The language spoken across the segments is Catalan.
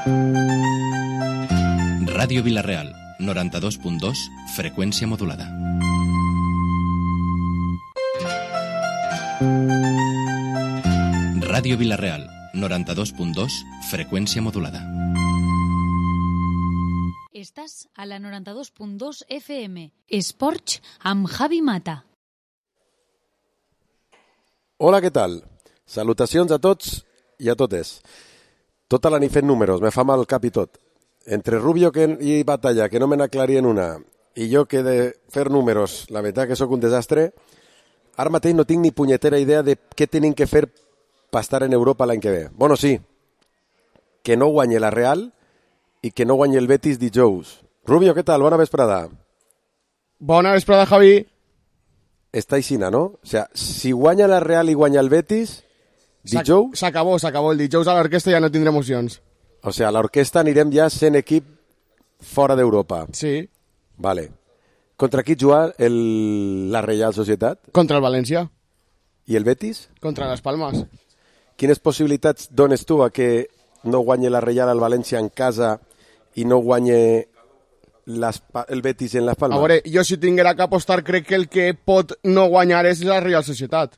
Ràdio Vila-real, 92.2, freqüència modulada. Ràdio Vila-real, 92.2, freqüència modulada. Estàs a la 92.2 FM. Esports amb Javi Mata. Hola, què tal? Salutacions a tots i a totes. Tota la nit fent números, me fa mal el cap i tot. Entre Rubio i Batalla, que no me n'aclarien una, i jo que de fer números, la veritat que sóc un desastre, ara mateix no tinc ni punyetera idea de què tenim que fer per estar en Europa l'any que ve. Bueno, sí, que no guanyi la Real i que no guanyi el Betis dijous. Rubio, què tal? Bona vesprada. Bona vesprada, Javi. Està aixina, no? O sea, si guanya la Real i guanya el Betis, dijous... S'acabó. El dijous a l'orquestra ja no tindré emocions. O sea, a l'orquestra anirem ja sent equip fora d'Europa. Sí. Vale. Contra qui juga la Reial Societat? Contra el València. I el Betis? Contra les Palmes. Quines possibilitats dones tu a que no guanyi la Reial al València en casa i no guanyi el Betis en les Palmes? A veure, jo si tinguera que apostar crec que el que pot no guanyar és la Reial Societat.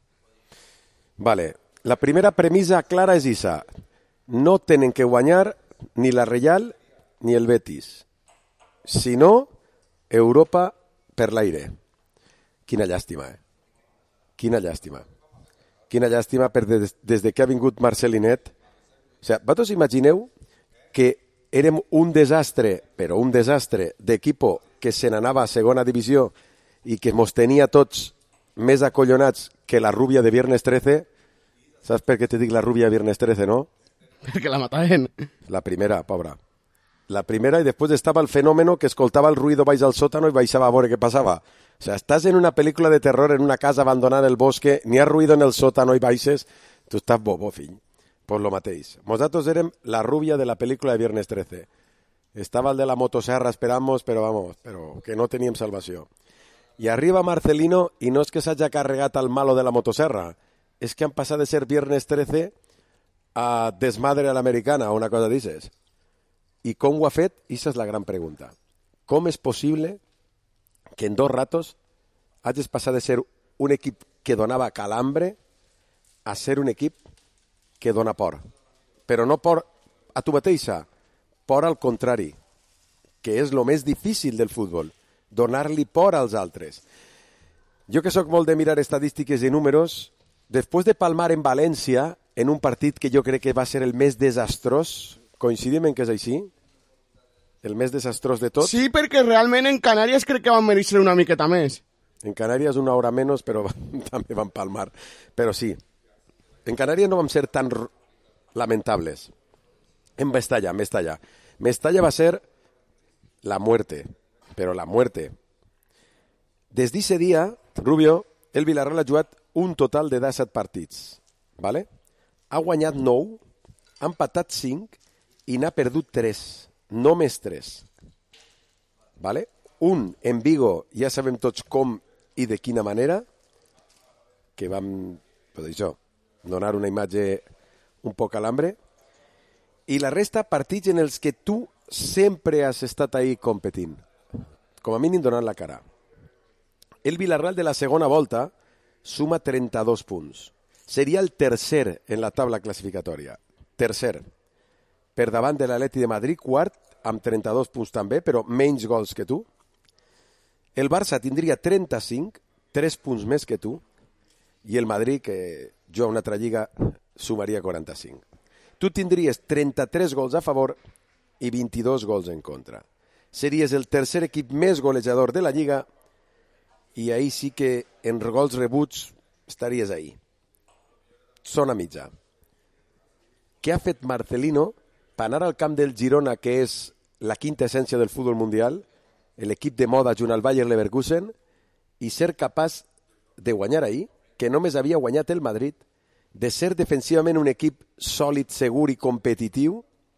Vale. La primera premissa clara és issa. No tenen que guanyar ni la Reial ni el Betis. Si no, Europa per l'aire. Quina llàstima, Quina llàstima. Quina llàstima des de que ha vingut Marcelinet. O sigui, vosaltres imagineu que érem un desastre, però un desastre d'equipo que se n'anava a segona divisió i que mos tenia tots més acollonats que la rubia de Viernes 13. Saps per què te dic la rubia de Viernes 13, no? Perquè la mataven. La primera, pobra. La primera, i després estava el fenòmeno que escoltava el ruido baix al sòtano i baixava a veure què passava. O sea, estàs en una pel·lícula de terror en una casa abandonada al bosque, n'hi ha ruido en el sòtano i baixes, tu estàs bobo, fill. Pues lo mateix. Nosaltres érem la rubia de la pel·lícula de Viernes 13. Estava el de la motosserra esperant-nos, però que no teníem salvació. I arriba Marcelino i no és que s'hagi carregat al malo de la motosserra, és que han passat de ser Viernes 13 a Desmadre a l'americana, o una cosa d'aixes. I com ho ha fet? Esa és la gran pregunta. Com és possible que en 2 ratos hagis passat de ser un equip que donava calambre a ser un equip que dona por? Però no por a tu mateixa, por al contrari, que és el més difícil del futbol, donar-li por als altres. Jo que sóc molt de mirar estadístiques i números, després de palmar en València, en un partit que jo crec que va ser el més desastrós, coincidim en que és així? El més desastrós de tot? Sí, perquè realment en Canàries crec que van mereixer una miqueta més. En Canàries una hora menys, però també van palmar. Però sí, en Canàries no vam ser tan lamentables. En Mestalla. Mestalla va ser la muerte, però la muerte. Des d'aquest dia, Rubio, el Villarreal ha jugat un total de 17 partits, ¿vale? Ha guanyat 9, ha empatat 5 i n'ha perdut 3, només 3. ¿Vale? Un en Vigo, ja sabem tots com i de quina manera, que vam, pues això, donar una imatge un poc a l'hambre, i la resta partits en els que tu sempre has estat ahí competint, com a mínim donant la cara. El Villarreal de la segona volta suma 32 punts. Seria el tercer en la taula classificatòria. Tercer. Per davant de l'Atleti de Madrid, quart, amb 32 punts també, però menys gols que tu. El Barça tindria 35, 3 punts més que tu, i el Madrid, que juga una altra lliga, sumaria 45. Tu tindries 33 gols a favor i 22 gols en contra. Series el tercer equip més golejador de la lliga i ahí sí que en gols rebuts estaries ahí. Sona mitja. Què ha fet Marcelino per anar al camp del Girona, que és la quinta essència del futbol mundial, l'equip de moda junt al Bayer Leverkusen, i ser capaç de guanyar ahir, que només havia guanyat el Madrid, de ser defensivament un equip sòlid, segur i competitiu,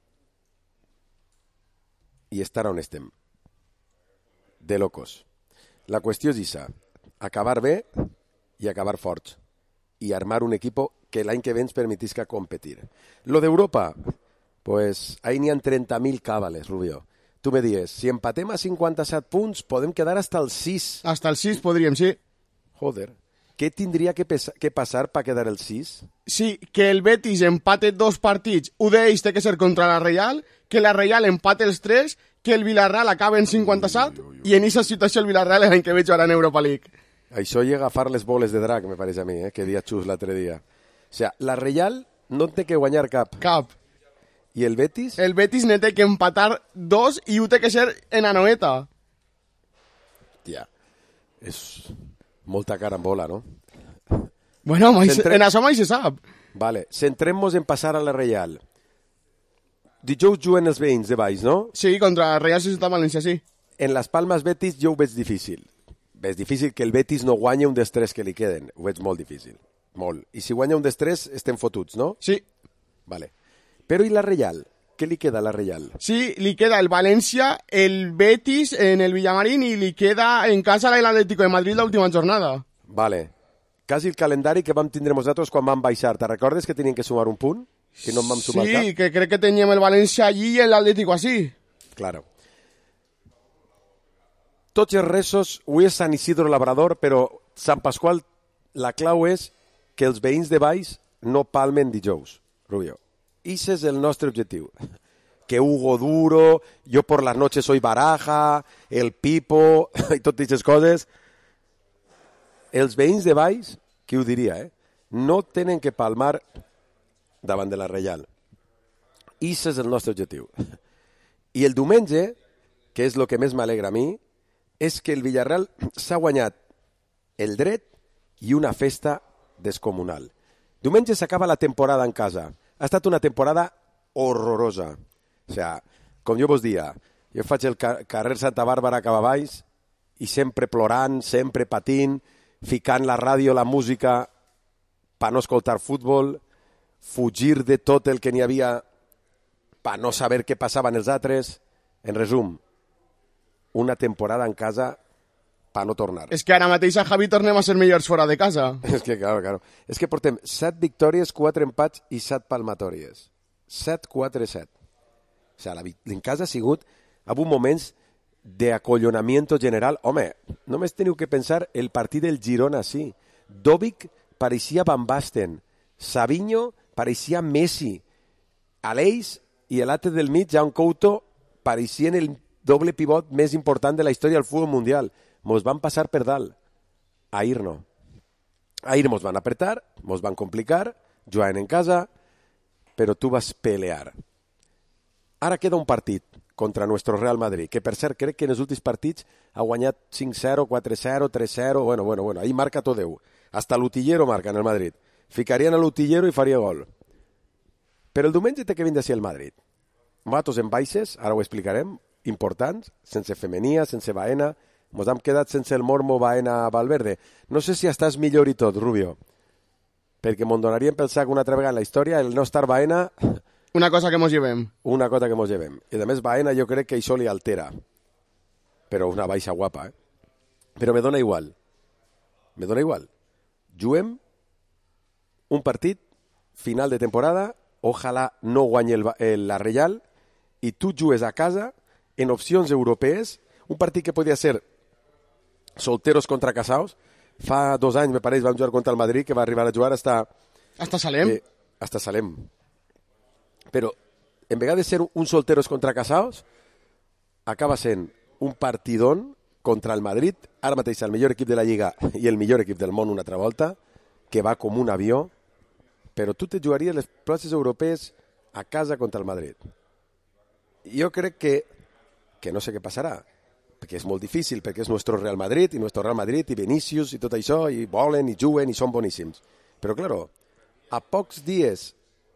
i estar on estem. De locos. La qüestió és issa, acabar bé i acabar forts, i armar un equip que l'any que ve ens permetisca competir. Lo d'Europa, Pues ahí n'hi ha 30.000 càbales, Rubio. Tu me dius, si empatem a 57 punts, podem quedar hasta el 6. Hasta el 6 podríem, sí. Joder, què tindria que passar per quedar el 6? Sí, que el Betis empate 2 partits, un d'ells té que ser contra la Reial, que la Reial empate els 3, que el Villarreal acabe en 57, i en aquesta situació el Villarreal l'any que ve jugarà en Europa League. Això i agafar les boles de drac, me pareix a mi, que dia xus l'altre dia. O sigui, la Reial no té que guanyar cap. Cap. I el Betis? El Betis ne té que empatar 2 i ho té que ser en Anoeta. Ja, és molta carambola, no? Bueno, en això mai se sap. Vale, centrem-nos en passar a la Reial. Dijous juguen els veïns de baix, no? Sí, contra la Real Societat València, sí. En les Palmes Betis jo ho veig difícil. Veig difícil que el Betis no guanyi un dels 3 que li queden. Ho veig molt difícil. Molt. I si guanya un dels 3, estem fotuts, no? Sí. Vale. Però i la Reial? Què li queda a la Reial? Sí, li queda el València, el Betis en el Villamarín i li queda en casa l'Atlético de Madrid l'última jornada. Vale. Quasi el calendari que vam tindre nosaltres quan vam baixar. Te recordes que tenien que sumar un punt? Que no en vam sumar cap? Sí, que crec que teníem el València allí i l'Atlético així. Claro. Tots els resos, avui és Sant Isidro Labrador, però Sant Pasqual, la clau és que els veïns de baix no palmen dijous, Rubio. Ese es el nostre objectiu. Que Hugo Duro, yo por las noches soy Baraja, el Pipo, i totes aquestes coses. Els veïns de baix, qui ho diria, no tenen que palmar davant de la Reial. Ese és el nostre objectiu. I el diumenge, que és el que més m'alegra a mi, és que el Villarreal s'ha guanyat el dret i una festa descomunal. Diumenge s'acaba la temporada en casa. Ha estat una temporada horrorosa. O sigui, com jo vos dia, jo faig el carrer Santa Bàrbara cap a baix i sempre plorant, sempre patint, ficant la ràdio, la música per no escoltar futbol, fugir de tot el que n'hi havia per no saber què passava en els altres. En resum, una temporada en casa per no tornar. És que ara mateix a Javi tornem a ser millors fora de casa. És que, claro. És que portem 7 victòries, 4 empats i 7 palmatòries. 7-4-7. O sigui, en casa ha sigut en moments d'acollonamiento general. Home, només teniu que pensar el partit del Girona, sí. Dovic pareixia Van Basten. Savinho pareixia Messi. Aleix i l'altre del mig, Jan Couto, pareixien el doble pivot més important de la història del futbol mundial. Mos van passar per dalt. Ahir no. Ahir mos van apretar, mos van complicar, jugant en casa, però tu vas pelear. Ara queda un partit contra nuestro Real Madrid, que per cert crec que en els últims partits ha guanyat 5-0, 4-0, 3-0, bueno, ahí marca tot Déu. Hasta l'Utillero marca en el Madrid. Ficarien a l'Utillero i faria gol. Però el diumenge té que vindre així el Madrid. Nosaltres en baixes, ara ho explicarem, importants, sense Femenia, sense Baena. Ens hem quedat sense el Mormo, Baena, Valverde. No sé si estàs millor i tot, Rubio, perquè m'ho donaríem pel sac una altra vegada en la història, el no estar Baena... Una cosa que mos llevem. Una cosa que mos llevem. I a més Baena jo crec que això li altera. Però una baixa guapa, Però me dona igual. Me dona igual. Juguem un partit final de temporada, ojalà no guanyi la Reial, i tu jugues a casa en opcions europees, un partit que podia ser solteros contra casados. Fa 2 anys, me pareix, vam jugar contra el Madrid, que va arribar a jugar hasta Salem. Hasta Salem. Però, en vegada de ser un solteros contra casados, acaba sent un partidón contra el Madrid, ara mateix el millor equip de la Lliga i el millor equip del món una altra volta, que va com un avió, però tu te jugaries les places europees a casa contra el Madrid. Jo crec que no sé què passarà, perquè és molt difícil, perquè és nostre Real Madrid, i Vinícius, i tot això, i volen, i juguen, i són boníssims. Però, claro, a pocs dies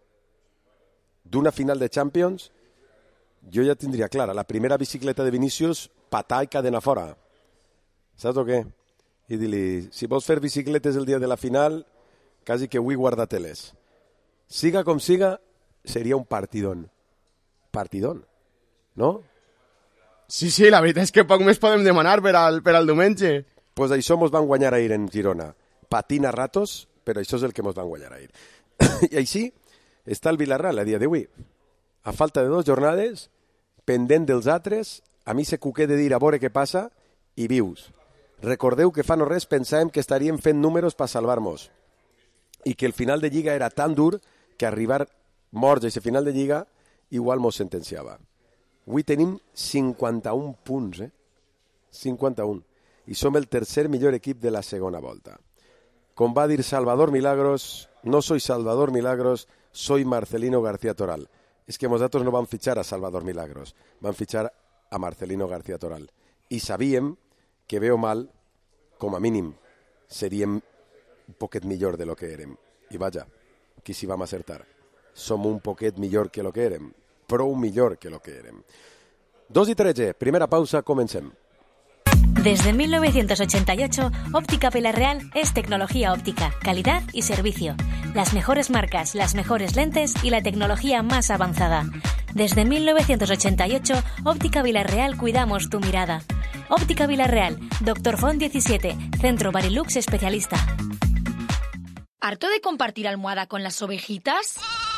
d'una final de Champions, jo ja tindria clara, la primera bicicleta de Vinícius, patar i cadena fora. Saps o què? I dir-li, si vols fer bicicletes el dia de la final, quasi que vull guardar-te-les. Siga com siga, seria un partidón. Partidón, no? Sí, la veritat és que poc més podem demanar per al diumenge. Pues això mos van guanyar ahir en Girona. Patina ratos, però això és el que mos van guanyar ahir. I així està el Villarreal a dia d'avui. a falta de 2 jornades, pendent dels altres, a mi se cuqué de dir a veure què passa i vius. Recordeu que fa no res pensàvem que estaríem fent números per salvar-nos i que el final de Lliga era tan dur que arribar morts a aquest final de Lliga igual mos sentenciava. Avui tenim 51 punts, 51. I som el tercer millor equip de la segona volta. Com va dir Salvador Milagros, no soy Salvador Milagros, soy Marcelino García Toral. És que nosaltres no vam fitxar a Salvador Milagros, vam fitxar a Marcelino García Toral. I sabíem que veo mal, com a mínim, seríem un poquet millor de lo que érem. I vaja, aquí sí vam acertar. Som un poquet millor que lo que érem. Prou millor que lo que érem. 2:13, primera pausa, comencem. Desde 1988, Óptica Vilarreal es tecnología óptica, calidad y servicio. Las mejores marcas, las mejores lentes y la tecnología más avanzada. Desde 1988, Óptica Vilarreal cuidamos tu mirada. Óptica Vilarreal, Dr. Font 17, Centro Barilux especialista. ¿Harto de compartir almohada con las ovejitas?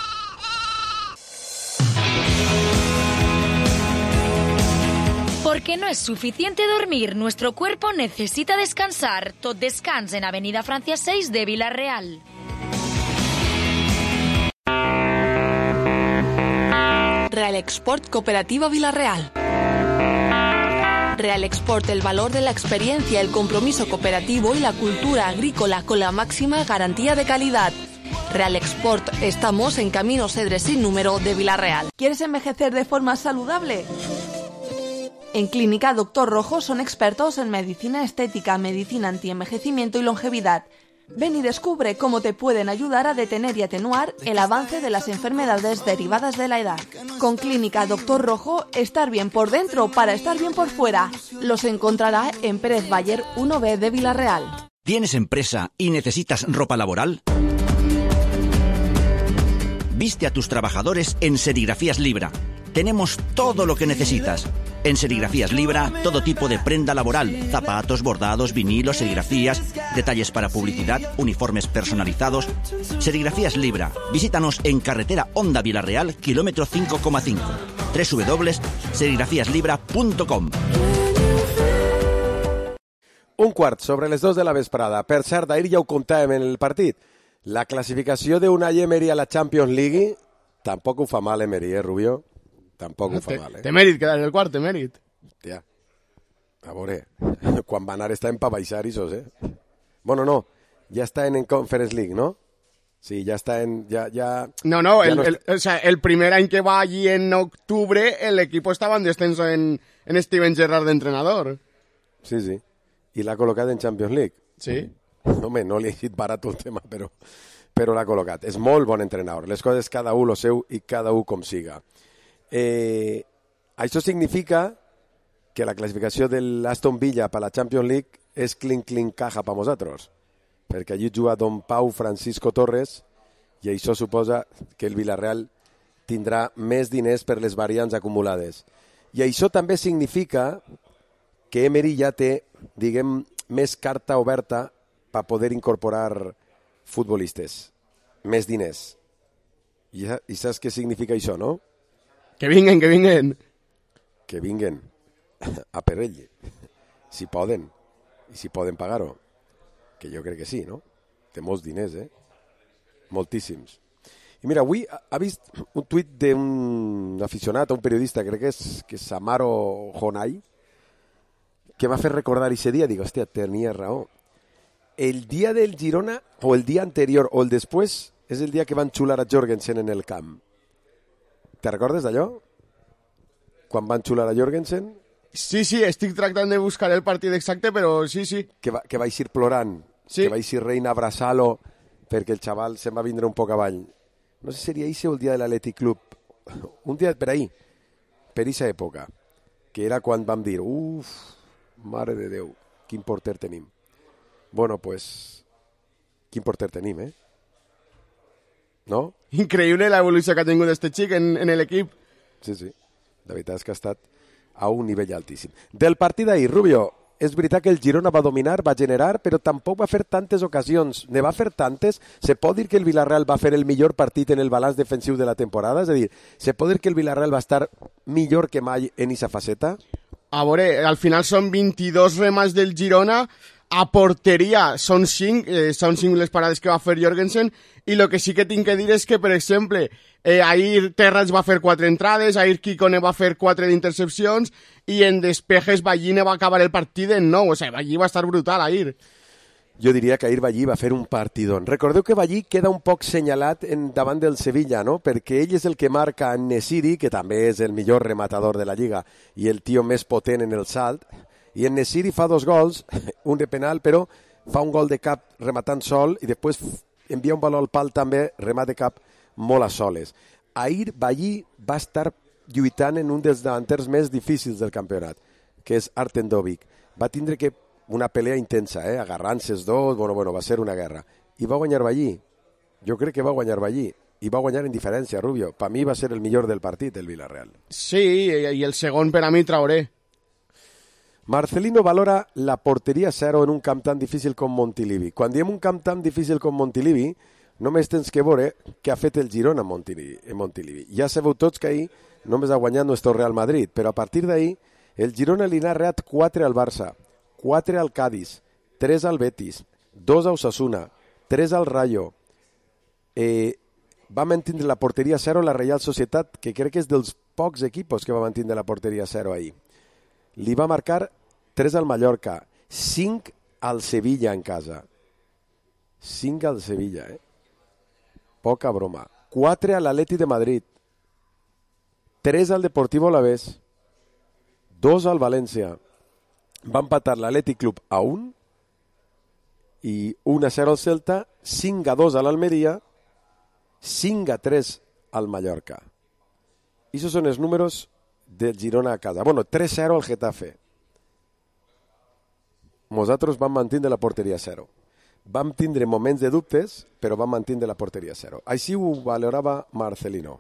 Porque no es suficiente dormir, nuestro cuerpo necesita descansar. Tot descans en Avenida Francia 6 de Vilarreal. Real Export Cooperativa Vilarreal. Real Export, el valor de la experiencia, el compromiso cooperativo y la cultura agrícola con la máxima garantía de calidad. Real Export, estamos en Camino Cedres sin número de Vilarreal. ¿Quieres envejecer de forma saludable? En Clínica Dr. Rojo son expertos en medicina estética, medicina antienvejecimiento y longevidad. Ven y descubre cómo te pueden ayudar a detener y atenuar el avance de las enfermedades derivadas de la edad. Con Clínica Dr. Rojo, estar bien por dentro para estar bien por fuera. Los encontrará en Pérez Bayer 1B de Vilarreal. ¿Tienes empresa y necesitas ropa laboral? Viste a tus trabajadores en Serigrafías Libra. Tenemos todo lo que necesitas. En Serigrafías Libra, todo tipo de prenda laboral, zapatos, bordados, vinilos, serigrafías, detalles para publicidad, uniformes personalizados. Serigrafías Libra. Visítanos en carretera Honda Vilarreal, kilómetro 5,5. www.serigrafiaslibra.com. Un quart sobre les 2 de la vesprada. Per cert, ahir ja ho contàvem en el partit. La classificació d'Unai Emery a la Champions League tampoc ho fa mal, Emery, Rubio? Tampoc ho fa mal, Té mèrit quedar en el quart, té mèrit. Hòstia, a veure, quan va anar estàvem per baixar isos, Bueno, no, ja està en Conference League, ¿no? Sí, ya está en... No, o sea, el primer año que va allí en octubre, el equipo estaba en descenso en Steven Gerrard de entrenador. Sí, sí. I l'ha col·locat en Champions League. Sí. Home, no li ha eixit barat el tema, però l'ha col·locat. És molt bon entrenador. Les coses cada un lo seu i cada un com siga. Això significa que la classificació de l'Aston Villa per la Champions League és clink caja per nosaltres, perquè allí juga Don Pau Francisco Torres i això suposa que el Villarreal tindrà més diners per les variants acumulades. I això també significa que Emery ja té, diguem, més carta oberta per poder incorporar futbolistes, més diners. I saps què significa això, no? Que vinguen. Que vinguen a per ell, si poden, i si poden pagar-ho, que jo crec que sí, no? Té molts diners, moltíssims. I mira, avui ha vist un tuit d'un aficionat, un periodista, crec que és Amaro Jonay, que m'ha fet recordar aquest dia, dic, hòstia, tenia raó. El dia del Girona, o el dia anterior, o el després, és el dia que van xular a Jorgensen en el camp. Te recordes d'allò? Quan van xular a Jorgensen? Sí, estic tractant de buscar el partit exacte, però sí. Que va eixir plorant, sí. Que va eixir Reina a abraçar-lo perquè el xaval se'n va vindre un poc avall. No sé si seria ese o el dia de l'Atlètic Club. Un dia per ahí, per aquesta època, que era quan vam dir, mare de Déu, quin porter tenim. Bueno, pues, quin porter tenim, ¿No? Increïble l'evolució que ha tingut este xic en l'equip. Sí. La veritat és que ha estat a un nivell altíssim. Del partit d'ahir, Rubio, és veritat que el Girona va dominar, va generar, però tampoc va fer tantes ocasions. Ne va fer tantes. Se pot dir que el Villarreal va fer el millor partit en el balanç defensiu de la temporada? És a dir, se pot dir que el Villarreal va estar millor que mai en aquesta faceta? A veure, al final són 22 remats del Girona, a porteria són 5 les parades que va fer Jorgensen, i el que sí que tinc que dir és que, per exemple, ahir Terrats va fer 4 entrades, ahir Kikone va fer 4 d'intercepcions, i en despejes Ballí va acabar el partit en 9, o sigui, Ballí va estar brutal ahir. Jo diria que ahir Ballí va fer un partidón. Recordeu que Ballí queda un poc senyalat davant del Sevilla, no? Perquè ell és el que marca en Nesiri, que també és el millor rematador de la Lliga i el tio més potent en el salt, i en Nesiri fa 2 gols, un de penal, però fa un gol de cap rematant sol i després envia un valor al pal també, remat de cap molt a soles. Ahir Ballí va estar lluitant en un dels davanters més difícils del campionat, que és Artem Dovbyk. Va tindre que una pelea intensa, agarrant-se els dos, bueno, va ser una guerra. I va guanyar Ballí. Jo crec que va guanyar Ballí. I va guanyar en diferència, Rubio. Per mi va ser el millor del partit, el Villarreal. Sí, i el segon per a mi Traoré. Marcelino valora la porteria 0 en un camp tan difícil com Montilivi. Quan diem un camp tan difícil com Montilivi, només tens que veure què ha fet el Girona en Montilivi. Ja sabeu tots que ahir només ha guanyat nostre Real Madrid, però a partir d'ahir el Girona li n'ha reat 4 al Barça, 4 al Cádiz, 3 al Betis, 2 a Osasuna, 3 al Rayo. Va mantindre la porteria 0 la Real Societat, que crec que és dels pocs equipos que va mantindre la porteria 0 ahir. Li va marcar 3 al Mallorca, 5 al Sevilla en casa. 5 al Sevilla, Poca broma. 4 a l'Atleti de Madrid, 3 al Deportivo Alavés, 2 al València. Va empatar l'Atlètic Club a 1 i 1-0 al Celta, 5-2 a l'Almeria, 5-3 al Mallorca. I aquests són els números del Girona a casa. Bueno, 3-0 al Getafe. Nosaltres vam mantenir la porteria 0. Vam tindre moments de dubtes, però vam mantenir la porteria 0. Així ho valorava Marcelino.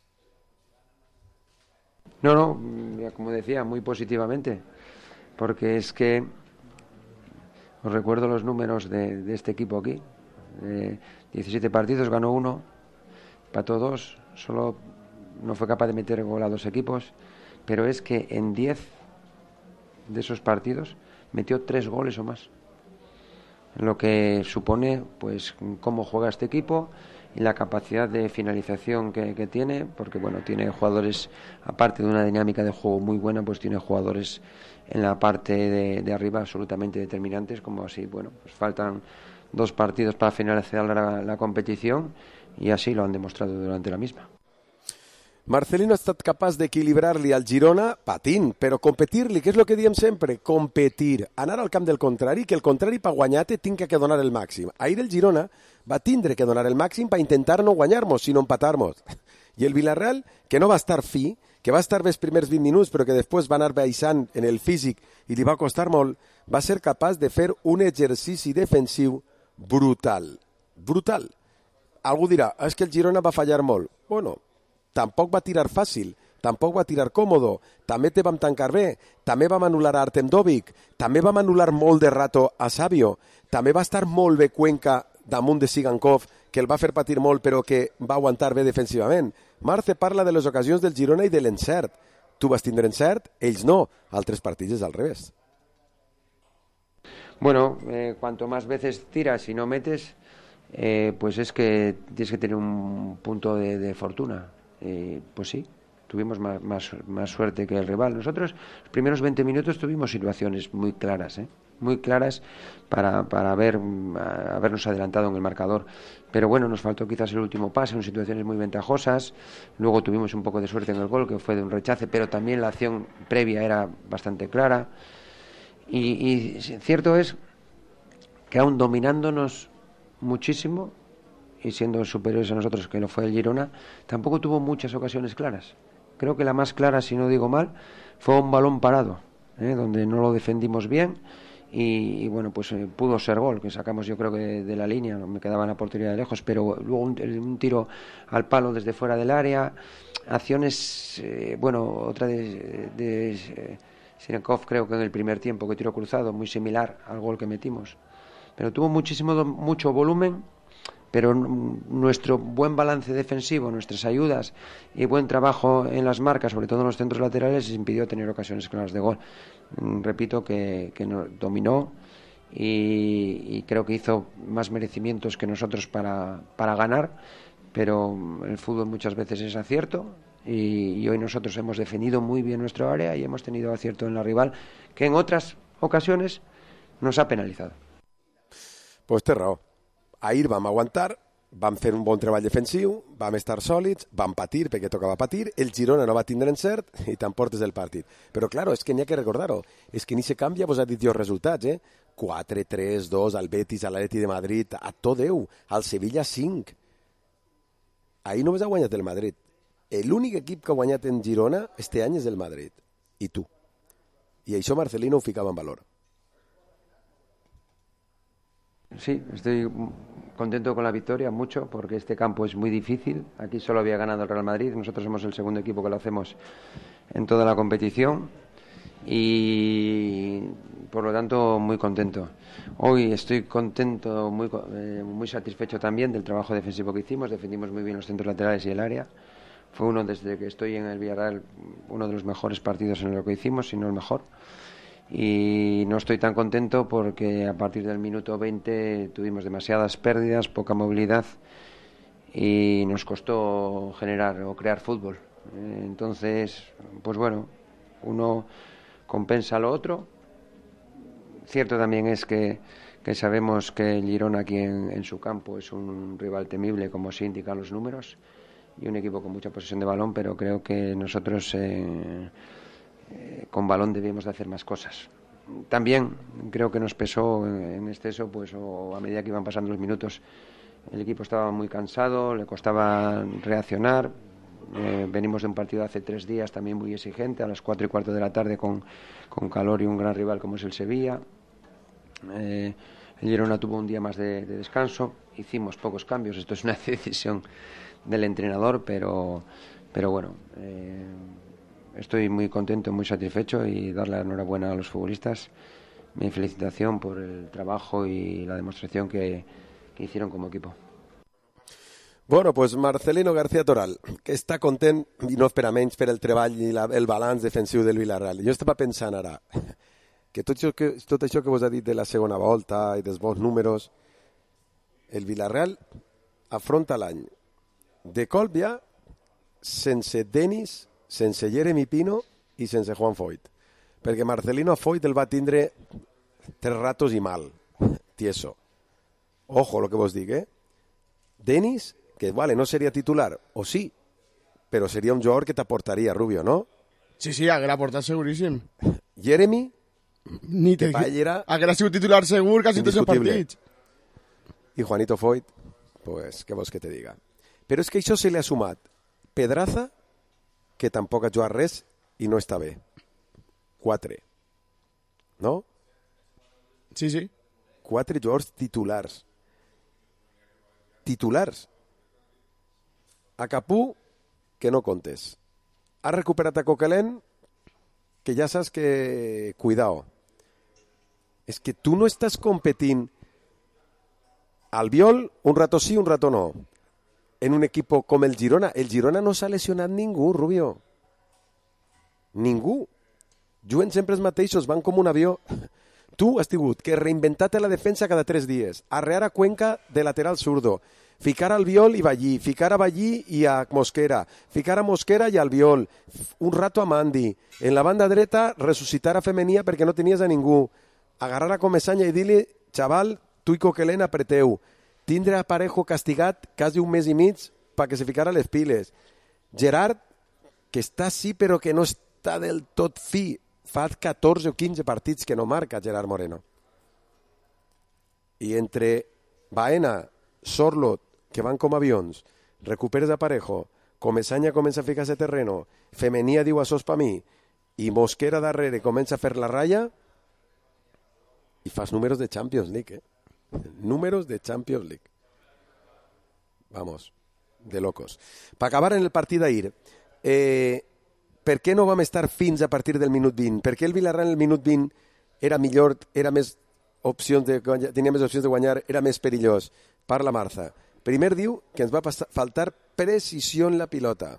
No, como decía, muy positivamente, porque es que os recuerdo los números de este equipo aquí. 17 partidos, ganó 1, empató 2, solo no fue capaz de meter gol a 2 equipos, pero es que en 10 de esos partidos metió 3 goles o más, lo que supone pues cómo juega este equipo y la capacidad de finalización que tiene, porque bueno, tiene jugadores, aparte de una dinámica de juego muy buena, pues tiene jugadores en la parte de arriba absolutamente determinantes, como así, bueno, pues faltan 2 partidos para finalizar la competición y así lo han demostrado durante la misma. Marcelino ha estat capaç d'equilibrar-li al Girona patint, però competir-li, que és el que diem sempre, competir, anar al camp del contrari, que el contrari per guanyar-te tinga que donar el màxim. Ahir el Girona va tindre que donar el màxim per intentar no guanyar-nos, sinó empatar-nos. I el Villarreal, que no va estar fi, que va estar bé els primers 20 minuts, però que després va anar baixant en el físic i li va costar molt, va ser capaç de fer un exercici defensiu brutal. Brutal. Algú dirà, és que el Girona va fallar molt. Bueno, tampoc va tirar fàcil, tampoc va tirar còmodo, també te vam tancar bé, també vam anul·lar a Artem Dovbyk, també vam anul·lar molt de rato a Savio, també va estar molt bé Cuenca damunt de Sigankov, que el va fer patir molt però que va aguantar bé defensivament. Marce parla de les ocasions del Girona i de l'encert. Tu vas tindre encert, ells no, altres partits és al revés. Bueno, cuanto más veces tiras y no metes, pues es que tienes que tener un punto de fortuna. Pues sí, tuvimos más suerte que el rival. Nosotros, los primeros 20 minutos tuvimos situaciones muy claras, muy claras para habernos adelantado en el marcador. Pero bueno, nos faltó quizás el último pase, en situaciones muy ventajosas. Luego tuvimos un poco de suerte en el gol, que fue de un rechace, pero también la acción previa era bastante clara. Y cierto es que aún dominándonos muchísimo y siendo superiores a nosotros, que lo fue el Girona, tampoco tuvo muchas ocasiones claras. Creo que la más clara, si no digo mal, fue un balón parado, donde no lo defendimos bien y bueno, pues pudo ser gol, que sacamos yo creo que de la línea, me quedaba en la portería de lejos, pero luego un tiro al palo desde fuera del área, acciones, bueno, otra de Sirenkov creo que en el primer tiempo que tiró cruzado, muy similar al gol que metimos. Pero tuvo mucho volumen, pero nuestro buen balance defensivo, nuestras ayudas y buen trabajo en las marcas, sobre todo en los centros laterales, les impidió tener ocasiones claras de gol. Repito que nos dominó y creo que hizo más merecimientos que nosotros para ganar, pero el fútbol muchas veces es acierto y hoy nosotros hemos defendido muy bien nuestro área y hemos tenido acierto en la rival, que en otras ocasiones nos ha penalizado. Pues té raó. Ahir vam aguantar, vam fer un bon treball defensiu, vam estar sòlids, vam patir perquè tocava patir, el Girona no va tindre encert i t'emportes el partit. Però, claro, és que n'hi ha que recordar-ho. És que ni se canvia, vos ha dit jo els resultats, 4, 3, 2, al Betis, a l'Atleti de Madrid, a tot 10, al Sevilla 5. Ahir només ha guanyat el Madrid. L'únic equip que ha guanyat en Girona este any és el Madrid. I tu. I això Marcelino ho ficava en valor. Sí, estoy contento con la victoria, mucho, porque este campo es muy difícil. Aquí solo había ganado el Real Madrid, nosotros somos el segundo equipo que lo hacemos en toda la competición y por lo tanto muy contento. Hoy estoy contento, muy satisfecho también del trabajo defensivo que hicimos. Defendimos muy bien los centros laterales y el área. Fue desde que estoy en el Villarreal, uno de los mejores partidos en lo que hicimos, si no el mejor. Y no estoy tan contento porque a partir del minuto 20 tuvimos demasiadas pérdidas, poca movilidad y nos costó generar o crear fútbol. Entonces, pues bueno, uno compensa lo otro. Cierto también es que sabemos que el Girona aquí en su campo es un rival temible, como sí indican los números, y un equipo con mucha posesión de balón, pero creo que nosotros con balón debíamos de hacer más cosas. También creo que nos pesó en exceso, pues o a medida que iban pasando los minutos, el equipo estaba muy cansado, le costaba reaccionar. Venimos de un partido hace 3 días también muy exigente, a las 4:15 de la tarde con calor y un gran rival como es el Sevilla. El Girona tuvo un día más de descanso, hicimos pocos cambios, esto es una decisión del entrenador, pero bueno, estoy muy contento, muy satisfecho y dar la enhorabuena a los futbolistas. Mi felicitación por el trabajo y la demostración que hicieron como equipo. Bueno, pues Marcelino García Toral, que està content, i no per a menys, per el treball i el balanç defensiu del Villarreal. Jo estava pensant ara que tot això que vos ha dit de la segona volta i dels bons números, el Villarreal afronta l'any de Colbia sense Denis, sense Jeremy Pino i sense Juan Foyt. Perquè Marcelino a Foyt el va tindre 3 ratos i mal, tieso. Ojo lo que vos dic, Denis, que vale, no seria titular, o sí, però seria un jugador que t'aportaria, Rubio, ¿no? Sí, haguera aportat seguríssim. Jeremy, ni te haguera sigut titular segur quasi tots els partits. I Juanito Foyt, pues, què vols que te diga? Però és que això se li ha sumat Pedraza, que tampoc ha jugat res i no està bé. 4. No? Sí. 4 jugadors titulars. A Capú, que no comptes. Ha recuperat a Coquelin, que ja saps que... Cuidao. És que tu no estàs competint Albiol, un rato sí, un rato no. En un equipo com el Girona. El Girona no s'ha lesionat ningú, Rubio. Ningú. Juguen sempre els mateixos, van com un avió. Tu has tingut que reinventar-te la defensa cada 3 dies, arrear a Cuenca de lateral zurdo, ficar a Albiol i Ballí, ficar a Ballí i a Mosquera, ficar a Mosquera i a Albiol, un rato a Mandi, en la banda dreta resucitar a Femenia perquè no tenies a ningú, agarrar a Comesaña i dir-li, xaval, tu i Coquelin apreteu, tindre a Parejo castigat quasi un mes i mig perquè se ficara les piles. Gerard, que està sí però que no està del tot fi, fa 14 o 15 partits que no marca Gerard Moreno. I entre Baena, Sorlot, que van com avions, recuperes a Parejo, Comesaña comença a ficar-se terreno, Femenia diu això és pa mi, i Mosquera darrere comença a fer la ratlla, i fas números de Champions League, Números de Champions League. Vamos, de locos. Per acabar en el partit d'ahir, per què no vam estar fins a partir del minut 20? Per què el Villarreal en el minut 20 era millor, era més opcions de guanyar, tenia més opcions de guanyar, era més perillós? Parla Marza. Primer diu que ens va faltar precisió en la pilota.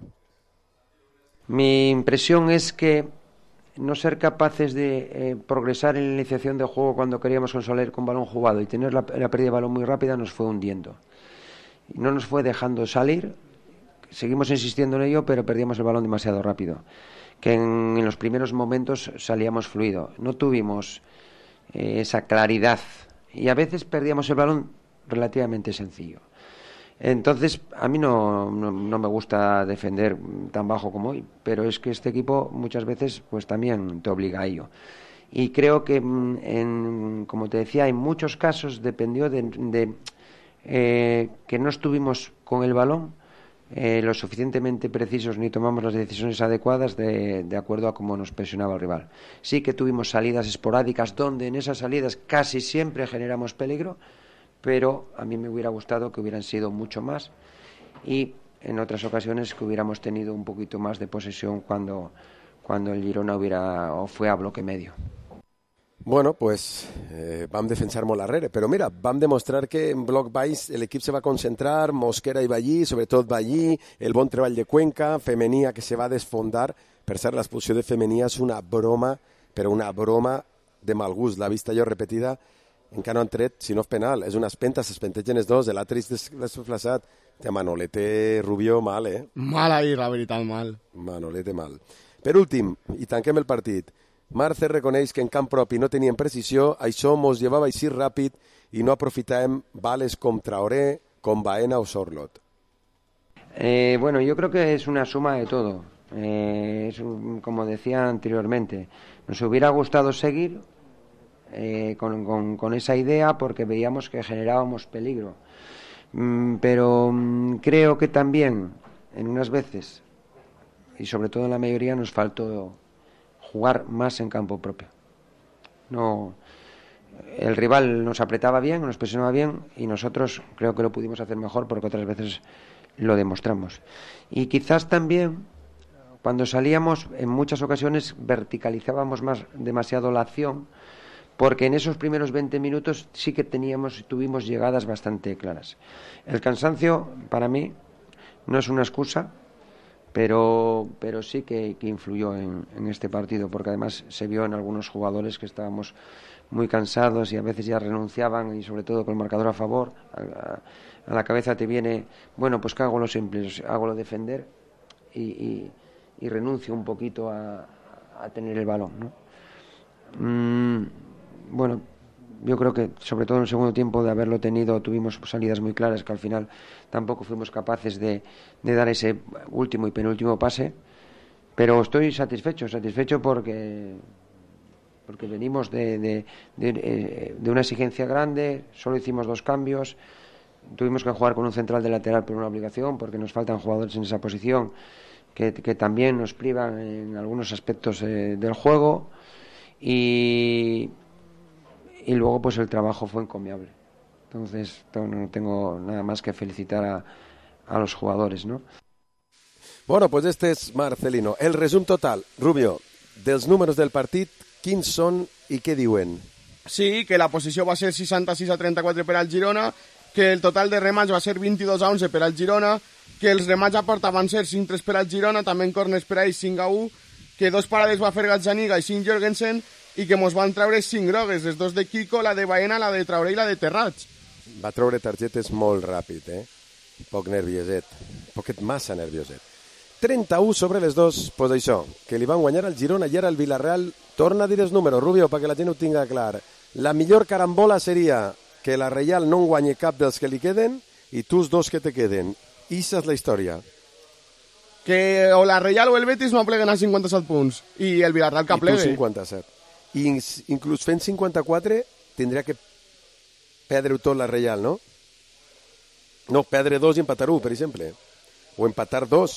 Mi impresión es que no ser capaces de progresar en la iniciación de juego cuando queríamos consolar con balón jugado y tener la pérdida de balón muy rápida nos fue hundiendo. Y no nos fue dejando salir, seguimos insistiendo en ello, pero perdíamos el balón demasiado rápido. Que en los primeros momentos salíamos fluido. No tuvimos esa claridad y a veces perdíamos el balón relativamente sencillo. Entonces, a mí no me gusta defender tan bajo como hoy, pero es que este equipo muchas veces pues también te obliga a ello. Y creo que, como te decía, en muchos casos dependió de que no estuvimos con el balón lo suficientemente precisos ni tomamos las decisiones adecuadas de acuerdo a cómo nos presionaba el rival. Sí que tuvimos salidas esporádicas donde en esas salidas casi siempre generamos peligro, pero a mí me hubiera gustado que hubieran sido mucho más y en otras ocasiones que hubiéramos tenido un poquito más de posesión cuando el Girona fue a bloque medio. Bueno, pues vam defensar molt darrere, però mira, vam demostrar que en bloc baix l'equip se va concentrar, Mosquera i Ballí, sobretot Ballí, el bon treball de Cuenca, Femenia que se va desfondar. Per cert, l'expulsió de Femenia és una broma, però una broma de mal gust, l'ha vista jo repetida, encara no han tret, si no és penal, és una espenta, s'espentegen els dos, l'altre és desplaçat. Manolete Rubio mal, Mal ahir, la veritat, mal. Manolete mal. Per últim, i tanquem el partit, Marce reconeix que en camp propi no tenien precisió, això mos llevava així ràpid i no aprofitàvem bales com Traoré, com Baena o Sorlot. Bueno, yo creo que es una suma de todo. Como decía anteriormente, nos hubiera gustado seguir con esa idea porque veíamos que generábamos peligro. Pero creo que también en unas veces, y sobre todo en la mayoría, nos faltó jugar más en campo propio. No, el rival nos apretaba bien, nos presionaba bien y nosotros creo que lo pudimos hacer mejor porque otras veces lo demostramos. Y quizás también cuando salíamos en muchas ocasiones verticalizábamos demasiado la acción porque en esos primeros 20 minutos sí que tuvimos llegadas bastante claras. El cansancio para mí no es una excusa, pero sí que influyó en este partido, porque además se vio en algunos jugadores que estábamos muy cansados y a veces ya renunciaban, y sobre todo con el marcador a favor, a la cabeza te viene, bueno, pues que hago lo simple, hago lo defender y renuncio un poquito a tener el balón, ¿no? Bueno, yo creo que sobre todo en el segundo tiempo de haberlo tenido tuvimos salidas muy claras que al final tampoco fuimos capaces de dar ese último y penúltimo pase, pero estoy satisfecho porque venimos de una exigencia grande, solo hicimos 2 cambios, tuvimos que jugar con un central de lateral por una obligación porque nos faltan jugadores en esa posición que también nos privan en algunos aspectos del juego y luego pues el trabajo fue encomiable. Entonces no tengo nada más que felicitar a los jugadores, ¿no? Bueno, pues este és Marcelino. El resum total, Rubio, dels números del partit, quins són i què diuen? Sí, que la posició va ser 66-34 per al Girona, que el total de remats va ser 22-11 per al Girona, que els remats a porta van ser 5-3 per al Girona, també en corners per a ells 5-1, que 2 parades va fer Gazzaniga i 5 Jorgensen, i que mos van treure 5 grogues, les 2 de Kiko, la de Baena, la de Traoré i la de Terrats. Va treure targetes molt ràpid, poc nervioset, poquet massa nervioset. 31 sobre les 2, pues això, que li van guanyar al Girona i ara el Villarreal. Torna a dir els números, Rubio, perquè la gent ho tinga clar. La millor carambola seria que la Reial no en guanyi cap dels que li queden i tu els 2 que te queden. Ixa és la història. Que o la Reial o el Betis no pleguen a 57 punts i el Villarreal que plegue. I tu 57. I inclús fent 54 tindria que perdre tot la Reial, no? No, perdre 2 i empatar 1, per exemple. O empatar 2.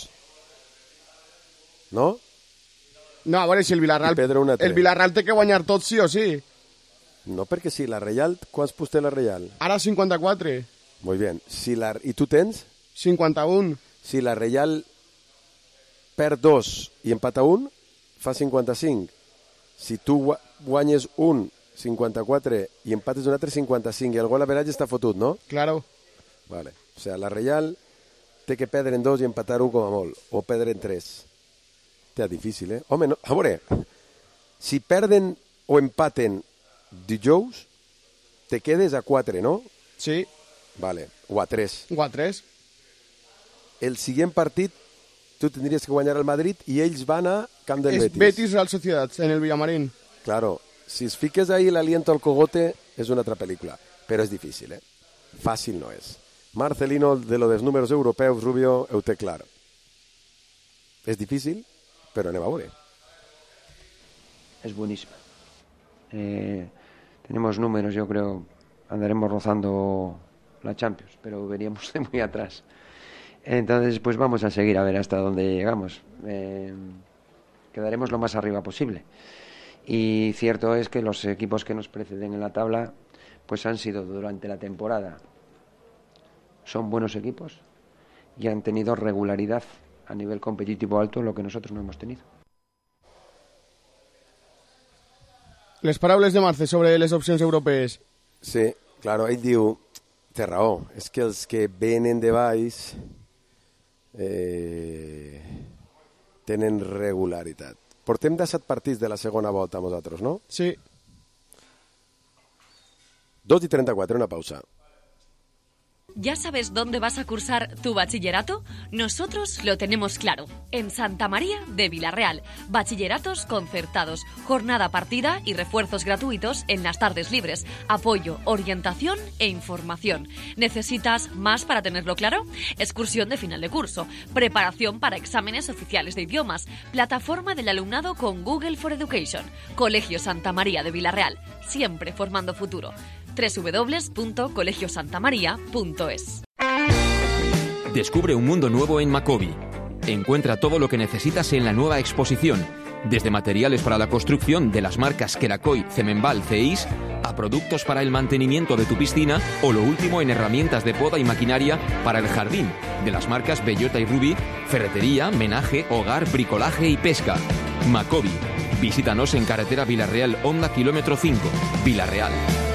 No? No, a veure, si el Villarreal té que guanyar tot sí o sí. No, perquè si la Reial... Quants punts té la Reial? Ara 54. Muy bien. I tu tens? 51. Si la Reial perd 2 i empata 1, fa 55. Si tu guanyes un, 54, i empates un altre, 55, i el gol average està fotut, no? Claro. Vale. O sea, la Reial té que perdre en 2 i empatar 1 com a molt, o perdre en 3. Té difícil, eh? Home, no, a veure, si perden o empaten dijous, te quedes a 4, no? Sí. Vale, o a 3. O a 3. El siguiente partit, tú tendrías que guanyar al Madrid y ells van a camp del Betis. Betis Real Sociedad, en el Villamarín. Claro, si es fiques ahí el aliento al cogote, es una otra película. Pero es difícil, ¿eh? Fácil no es. Marcelino, de lo dels números europeus, Rubio, ho té clar. Es difícil, pero anem a veure. Es buenísima. Tenemos números, yo creo, andaremos rozando la Champions, pero veríamos de muy atrás. Entonces, pues vamos a seguir a ver hasta dónde llegamos. Quedaremos lo más arriba posible. Y cierto es que los equipos que nos preceden en la tabla, pues han sido durante la temporada. Son buenos equipos y han tenido regularidad a nivel competitivo alto, lo que nosotros no hemos tenido. Les paraules de Marce sobre les opcions europees. Sí, claro, ell diu, té raó, és que els que venen de baix tenen regularitat. Portem 17 partits de la segona volta amb nosaltres, no? Sí. 2:34, una pausa. ¿Ya sabes dónde vas a cursar tu bachillerato? Nosotros lo tenemos claro. En Santa María de Villarreal. Bachilleratos concertados, jornada partida y refuerzos gratuitos en las tardes libres. Apoyo, orientación e información. ¿Necesitas más para tenerlo claro? Excursión de final de curso. Preparación para exámenes oficiales de idiomas. Plataforma del alumnado con Google for Education. Colegio Santa María de Villarreal. Siempre formando futuro. www.colegiosantamaria.es. Descubre un mundo nuevo en Macobi. Encuentra todo lo que necesitas en la nueva exposición, desde materiales para la construcción de las marcas Queracoy, Cemenbal, CEIS, a productos para el mantenimiento de tu piscina o lo último en herramientas de poda y maquinaria para el jardín, de las marcas Bellota y Rubí, ferretería, menaje, hogar, bricolaje y pesca. Macobi. Visítanos en carretera Villarreal, Honda, kilómetro 5, Villarreal.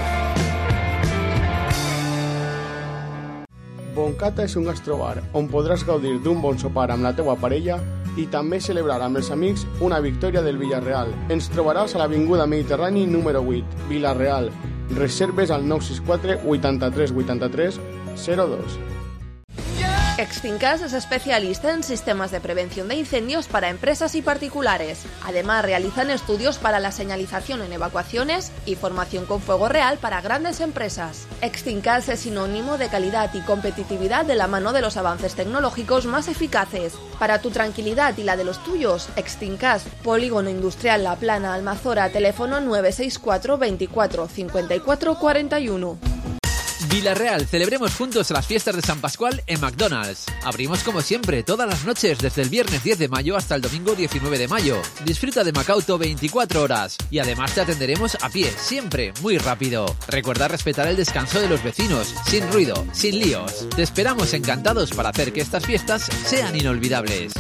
Boncata és un gastrobar on podràs gaudir d'un bon sopar amb la teua parella i també celebrar amb els amics una victòria del Villarreal. Ens trobaràs a l'Avinguda Mediterrani número 8, Villarreal. Reserves al 964 83 83 02. Extincas es especialista en sistemas de prevención de incendios para empresas y particulares. Además, realizan estudios para la señalización en evacuaciones y formación con fuego real para grandes empresas. Extincas es sinónimo de calidad y competitividad de la mano de los avances tecnológicos más eficaces. Para tu tranquilidad y la de los tuyos, Extincas, Polígono Industrial La Plana, Almazora, teléfono 964 24 54 41. Villarreal, celebremos juntos las fiestas de San Pascual en McDonald's. Abrimos como siempre todas las noches desde el viernes 10 de mayo hasta el domingo 19 de mayo. Disfruta de Macauto 24 horas y además te atenderemos a pie, siempre muy rápido. Recuerda respetar el descanso de los vecinos, sin ruido, sin líos. Te esperamos encantados para hacer que estas fiestas sean inolvidables.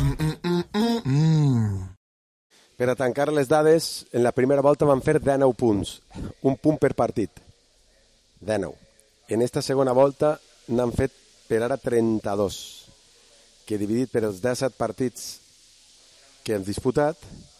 Per a tancar les dades, en la primera volta van fer 19 punts, un punt per partit. 19. En esta segona volta n'han fet per ara 32, que dividit per els 17 partits que hem disputat,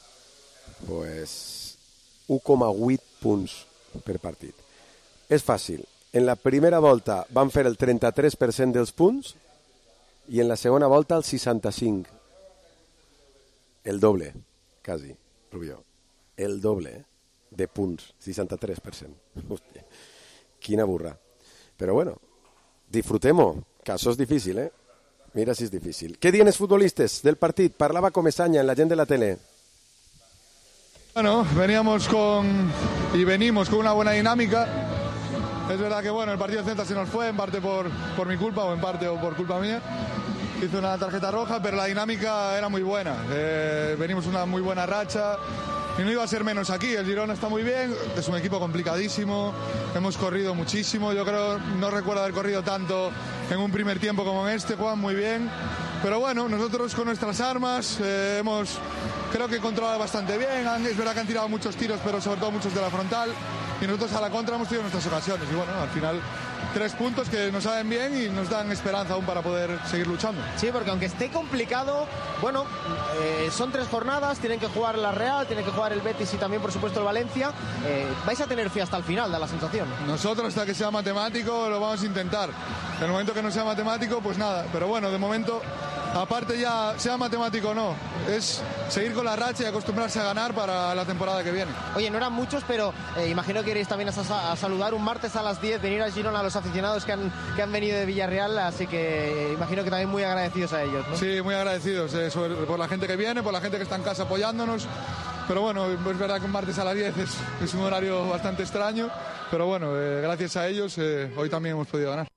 pues 1,8 punts per partit. És fàcil. En la primera volta van fer el 33% dels punts i en la segona volta el 65%. El doble, quasi, Rubió. El doble de punts, 63%. Hòstia, quina burra. Pero bueno, disfrutemos, que això és difícil, ¿eh? Mira si és difícil. ¿Qué diuen els futbolistes del partit? Parlava Comesaña en la gent de la tele. Bueno, venimos con una buena dinámica. Es verdad que bueno, el partido de Celta se nos fue, en parte por mi culpa o en parte por culpa mía. Hizo una tarjeta roja, pero la dinámica era muy buena. Venimos una muy buena racha. Y no iba a ser menos aquí, el Girona está muy bien, es un equipo complicadísimo, hemos corrido muchísimo, yo creo, no recuerdo haber corrido tanto en un primer tiempo como en este, Juan, muy bien. Pero bueno, nosotros con nuestras armas creo que controlado bastante bien. Es verdad que han tirado muchos tiros, pero sobre todo muchos de la frontal. Y nosotros a la contra hemos tenido nuestras ocasiones. Y bueno, al final 3 puntos que nos saben bien y nos dan esperanza aún para poder seguir luchando. Sí, porque aunque esté complicado, bueno, son 3 jornadas, tienen que jugar la Real, tienen que jugar el Betis y también, por supuesto, el Valencia. Vais a tener fe hasta el final, da la sensación. Nosotros, hasta que sea matemático, lo vamos a intentar. En el momento que no sea matemático, pues nada. Pero bueno, de momento, aparte ya, sea matemático o no, es seguir con la racha y acostumbrarse a ganar para la temporada que viene. Oye, no eran muchos, pero imagino que iréis también a saludar un martes a las 10, venir a Girona a los aficionados que han venido de Villarreal, así que imagino que también muy agradecidos a ellos, ¿no? Sí, muy agradecidos por la gente que viene, por la gente que está en casa apoyándonos. Pero bueno, es verdad que un martes a las 10 es un horario bastante extraño, pero bueno, gracias a ellos hoy también hemos podido ganar.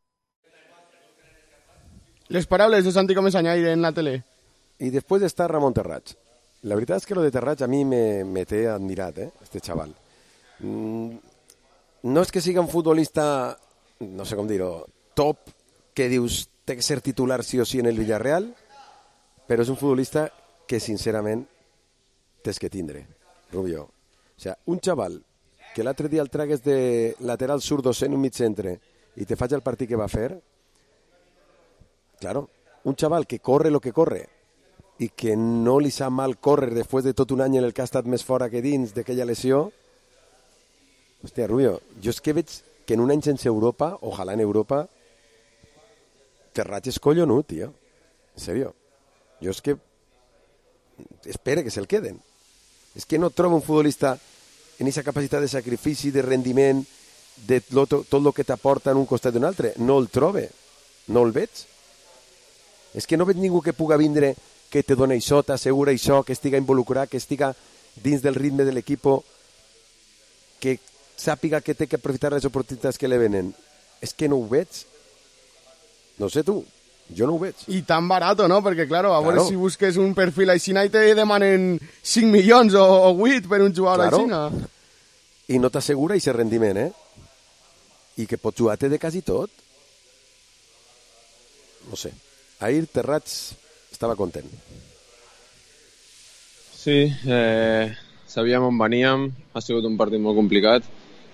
Les paraules de Santi Comesaña en la tele. Y después de estar Ramón Terrats. La verdad es que lo de Terrats a mí me té admirat, este chaval. No és que siga un futbolista, no sé com dir-ho, top, que dius té que ser titular sí o sí en el Villarreal, però és un futbolista que sincerament tens que tindre, Rubio. O sea, un chaval que l'altre dia el tragues de lateral zurdo sent un mig centre i te faig el partit que va fer, claro, un chaval que corre lo que corre i que no li sap mal córrer després de tot un any en el que ha estat més fora que dins d'aquella lesió. Hòstia, Rubio, jo és que veig que en un any sense Europa, ojalà en Europa, Terrats és collonut, tio. En serio. Jo és que espere que se'l queden. És que no trobo un futbolista en aquesta capacitat de sacrifici, de rendiment, de tot el que t'aporta en un costat d'un altre. No el trobe. No el veig. És que no veig ningú que puga vindre, que te dona això, t'assegura això, que estiga involucrat, que estiga dins del ritme de l'equip, que sàpiga que té que aprofitar les oportunitats que li venen. És que no ho veig. No sé tu, jo no ho veig. I tan barato, no? Perquè, claro, a veure si busques un perfil així i te demanen 5 milions o 8 per un jugador així. I no t'assegura aquest rendiment, I que pots jugar-te de quasi tot. No sé. Ahir Terrats estava content. Sí, sabíem on veníem, ha sigut un partit molt complicat,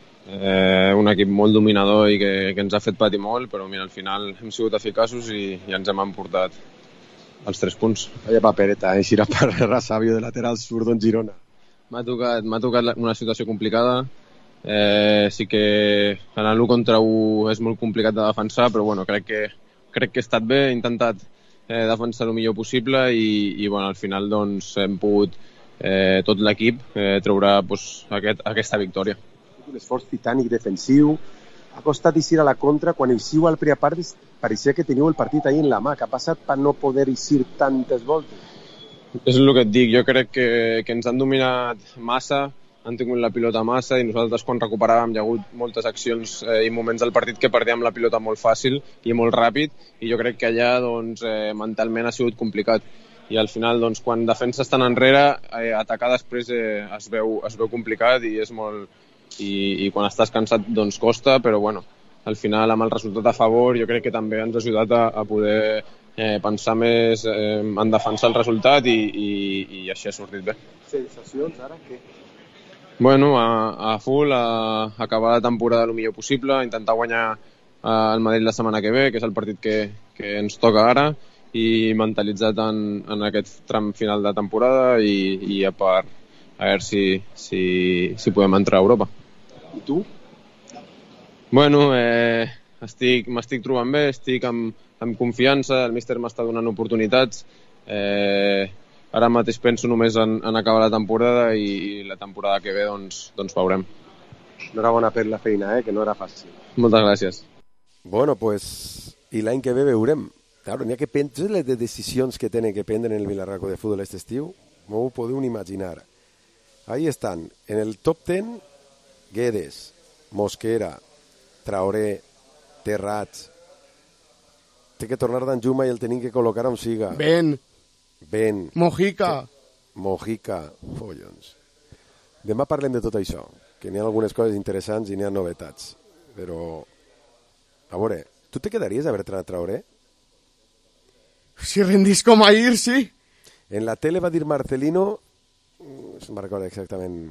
un equip molt dominador i que ens ha fet patir molt, però mira, al final hem sigut eficaços i ens hem emportat els 3 punts. Vaya papereta, Xira Parrera, Sabio de lateral zurdo en Girona. M'ha tocat una situació complicada, sí que en l'1 contra 1 és molt complicat de defensar, però bueno, crec que he estat bé, he intentat defensar el millor possible i bueno, al final doncs, hem pogut tot l'equip treure aquesta victòria. Un esforç titànic defensiu, ha costat eixir a la contra, quan eixiu al primer part pareixia que teniu el partit ahí en la mà, que ha passat per no poder eixir tantes voltes. És el que et dic, jo crec que ens han dominat massa, han tingut la pilota massa i nosaltres quan recuperàvem hi ha hagut moltes accions i moments del partit que perdíem la pilota molt fàcil i molt ràpid i jo crec que allà doncs, mentalment ha sigut complicat i al final doncs, quan defenses estan enrere atacar després es veu complicat i és molt i quan estàs cansat doncs costa, però bueno, al final amb el resultat a favor jo crec que també ens ha ajudat a poder pensar més en defensar el resultat i així ha sortit bé. Sensacions ara que... Bueno, a full, a acabar la temporada el millor possible, intentar guanyar el Madrid la setmana que ve, que és el partit que ens toca ara, i mentalitzat en aquest tram final de temporada i a veure si podem entrar a Europa. I tu? Bueno, m'estic trobant bé, estic amb confiança, el míster m'està donant oportunitats, ara mateix penso només en acabar la temporada i la temporada que ve doncs veurem. Enhorabona per la feina, que no era fàcil. Moltes gràcies. Bueno, pues, i l'any que ve veurem. Claro, n'hi ha que prendre les decisions que tenen que prendre en el Vilarraco de futbol aquest estiu, no ho podeu ni imaginar. Ahí estan, en el top 10, Guedes, Mosquera, Traoré, Terrats. Té que tornar d'Anjuma i el tenim que col·locar on siga. Ben. Mojica, follons. Demà parlem de tot això, que n'hi ha algunes coses interessants i n'hi ha novetats. Però, a veure, tu te quedaries a Bertran Traoré? Si rendís com ahir, sí. En la tele va dir Marcelino, no me'n recordo exactament,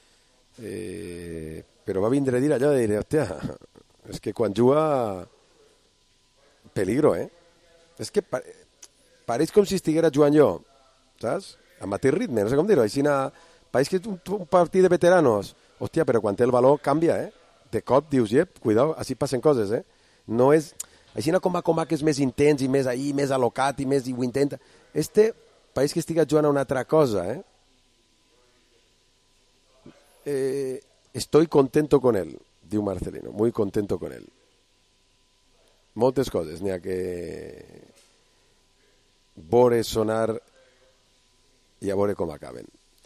però va vindre a dir allò de dir, hòstia, és que quan juga peligro, És que pareix com si estiguera jugant jo, saps? A mateix ritme, no sé com dir-ho, pareix que és un partit de veteranos. Hòstia, però quan té el valor canvia, De cop dius, cuidao, així passen coses, No és... Així com va que és més intens i més ahí, més alocat i més i ho intenta. Pareix que estigués jugant a una altra cosa, Estoy contento con él, diu Marcelino, muy contento con él. Moltes coses, n'hi ha que veure sonar i a veure com acaben.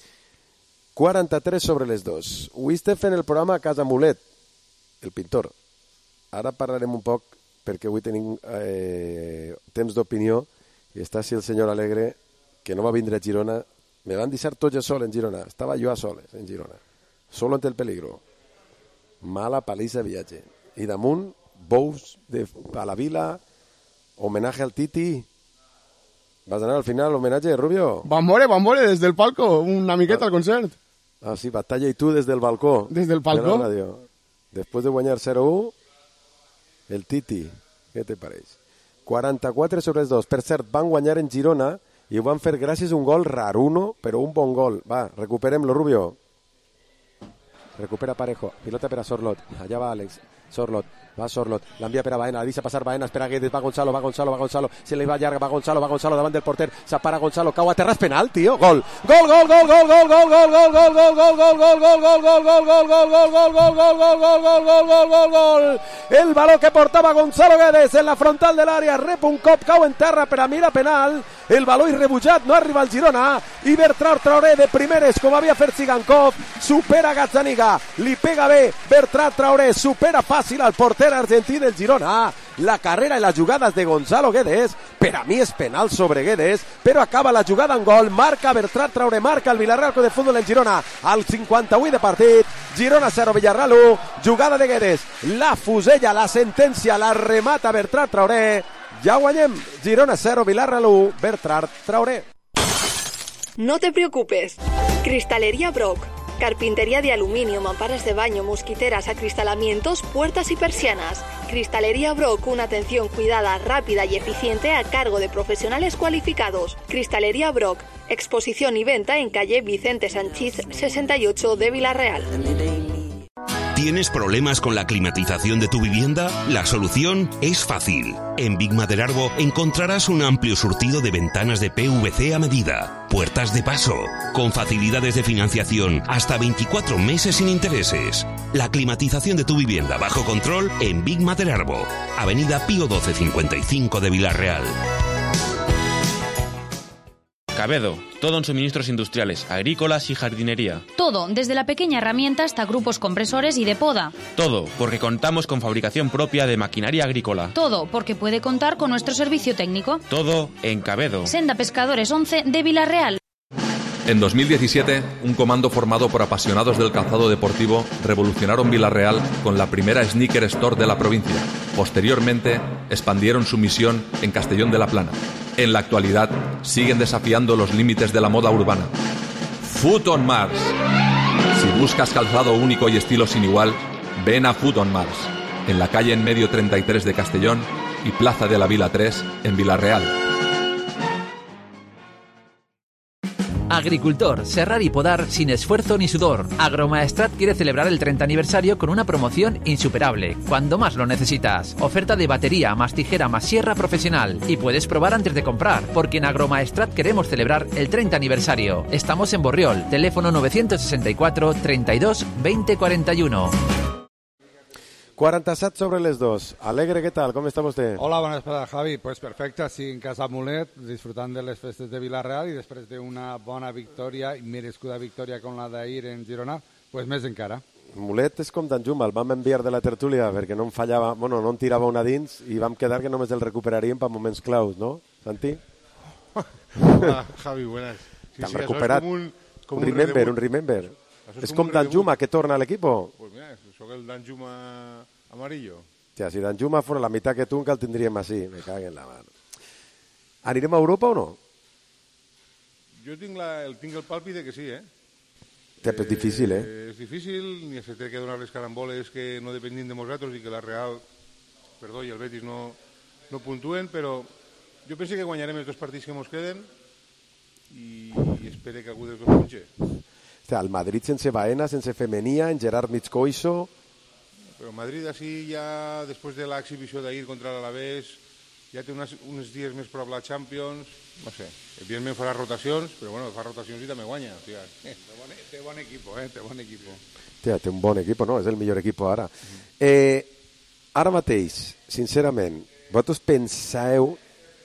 43 sobre les 2. Avui estem fent el programa a casa Mulet, el pintor. Ara parlarem un poc, perquè avui tenim temps d'opinió, i està així el senyor Alegre, que no va vindre a Girona. Me van deixar tots a sol en Girona. Estava jo a soles en Girona. Solo ante el peligro. Mala paliza de viatge. I damunt, bous a la vila, homenaje al Titi. ¿Vas a ganar al final homenaje, Rubio? Van veure des del palco, una miqueta al concert. Ah, sí, batalla i tu des del balcó. Des del palco. Després de guanyar 0-1, el Titi. Què te pareix? 44 sobre 2. Per cert, van guanyar en Girona i ho van fer gràcies a un gol raruno, però un bon gol. Va, recuperem-lo, Rubio. Recupera Parejo. Pilota per a Sorlot. Allà va Àlex. Sorlot. Va Sorlot, l'envia per a Baena, la deixa passar Baena, espera Guedes, va Gonzalo, se li va llarga, va Gonzalo davant del porter, s'apara Gonzalo, cau a terra, és penal, tio, gol, el baló que portava Gonzalo Guedes en la frontal de l'àrea, rep un cop, cau en terra, per a mi la penal, el baló irrebutjat, no arriba al Girona, i Bertrand Traoré de primeres, com havia fet Sigankov, supera Gazzaniga, li pega bé, Bertrand Traoré, supera fàcil al porter argentí del Girona. La carrera i les jugades de Gonzalo Guedes, per a mi és penal sobre Guedes, però acaba la jugada en gol, marca Bertrand Traoré, marca el Villarreal Club de Fútbol en Girona, al 58 de partit, Girona 0, Villarreal 1, jugada de Guedes, la fusella, la sentència, la remata Bertrand Traoré, ja guanyem, Girona 0, Villarreal 1, Bertrand Traoré. No te preocupes, Cristalería Brock. Carpintería de aluminio, mamparas de baño, mosquiteras, acristalamientos, puertas y persianas. Cristalería Brock, una atención cuidada, rápida y eficiente a cargo de profesionales cualificados. Cristalería Brock, exposición y venta en calle Vicente Sanchís 68 de Villarreal. ¿Tienes problemas con la climatización de tu vivienda? La solución es fácil. En Big Madelarbo encontrarás un amplio surtido de ventanas de PVC a medida, puertas de paso, con facilidades de financiación hasta 24 meses sin intereses. La climatización de tu vivienda bajo control en Big Madelarbo, Avenida Pío 1255 de Villarreal. Cabedo, todo en suministros industriales, agrícolas y jardinería. Todo, desde la pequeña herramienta hasta grupos compresores y de poda. Todo, porque contamos con fabricación propia de maquinaria agrícola. Todo, porque puede contar con nuestro servicio técnico. Todo en Cabedo. Senda Pescadores 11 de Villarreal. En 2017, un comando formado por apasionados del calzado deportivo revolucionaron Villarreal con la primera sneaker store de la provincia. Posteriormente, expandieron su misión en Castellón de la Plana. En la actualidad, siguen desafiando los límites de la moda urbana. Foot on Mars. Si buscas calzado único y estilo sin igual, ven a Foot on Mars, en la calle En Medio 33 de Castellón y Plaza de la Vila 3 en Villarreal. Agricultor, serrar y podar sin esfuerzo ni sudor. Agromaestrat quiere celebrar el 30 aniversario con una promoción insuperable, cuando más lo necesitas. Oferta de batería, más tijera, más sierra profesional. Y puedes probar antes de comprar, porque en Agromaestrat queremos celebrar el 30 aniversario. Estamos en Borriol, teléfono 964 32 20 41. 47 sobre les 2. Alegre, ¿qué tal? ¿Cómo está usted? Hola, buenas tardes, Javi. Pues perfecte, sí, en casa Mulet, disfrutando de les festes de Villarreal i després d'una bona victòria, i merescuda victòria com la d'ahir en Girona, pues més encara. Mulet és com d'Anjuma, el vam enviar de la tertúlia perquè no em fallava, bueno, no em tirava una dins i vam quedar que només el recuperaríem per moments claus, ¿no, Santi? Hola, Javi, buenas. Sí, T'han sí, recuperat. Un remember. És com Danjuma, que torna a l'equipo. Pues mira, sóc el Danjuma amarillo. Ja, si Danjuma fos la meitat que tu, encara el tindríem així. Me caguen la mano. Anirem a Europa o no? Jo tinc el pàlpit de que sí, És difícil, És difícil, ni se té que donar les caramboles que no dependim de nosaltres i que la Real, i el Betis no puntuen, però jo penso que guanyarem els 2 partits que ens queden i espero que algú dels 2 punxe. El Madrid sense Baena, sense Femenia, en Gerard Mitscoiso... Però Madrid així ja, després de l'exhibició d'ahir contra l'Alavés, ja té uns dies més prop la Champions, no sé, evidentment farà rotacions, però bueno, fa rotacions i també guanya. Té bon equip, té bon equip. Té un bon equip, no? És el millor equip ara. Ara mateix, sincerament, vosaltres penseu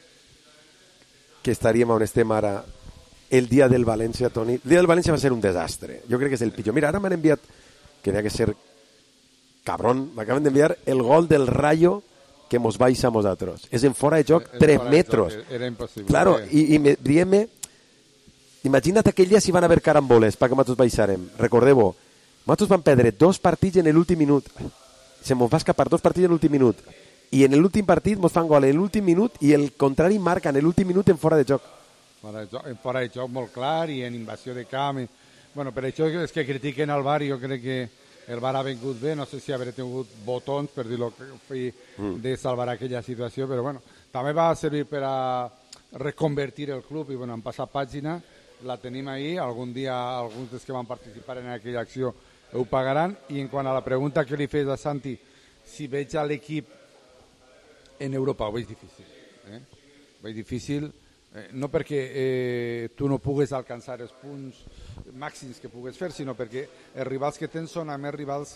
que estaríem on estem ara el dia del València, Toni? El dia del València va ser un desastre. Jo crec que és el pitjor. Mira, ara m'han enviat, que havia que ser cabrón, m'acaben d'enviar el gol del Rayo que mos baixa a nosaltres. És en fora de joc 3 metros. Era impossible. Claro, i diem-me, imagina't aquell dia si van haver caramboles perquè nosaltres baixarem. Recordeu-ho, nosaltres vam perdre 2 partits en l'últim minut. Se mos va escapar 2 partits en l'últim minut. I en l'últim partit mos fan gol en l'últim minut i el contrari marca en l'últim minut en fora de joc. En fora de joc molt clar i en invasió de camp. Bueno, per això és que critiquen el VAR, jo crec que el VAR ha vingut bé, no sé si haurà tingut botons per dir-lo de salvar aquella situació, però bueno, també va servir per a reconvertir el club i bueno, han passat pàgina, la tenim ahir, algun dia alguns dels que van participar en aquella acció ho pagaran, i en quant a la pregunta que li fes a Santi, si veig a l'equip en Europa, ho veig difícil. Ho veig difícil, no perquè tu no pugues alcançar els punts màxims que pugues fer, sinó perquè els rivals que tens són, a més,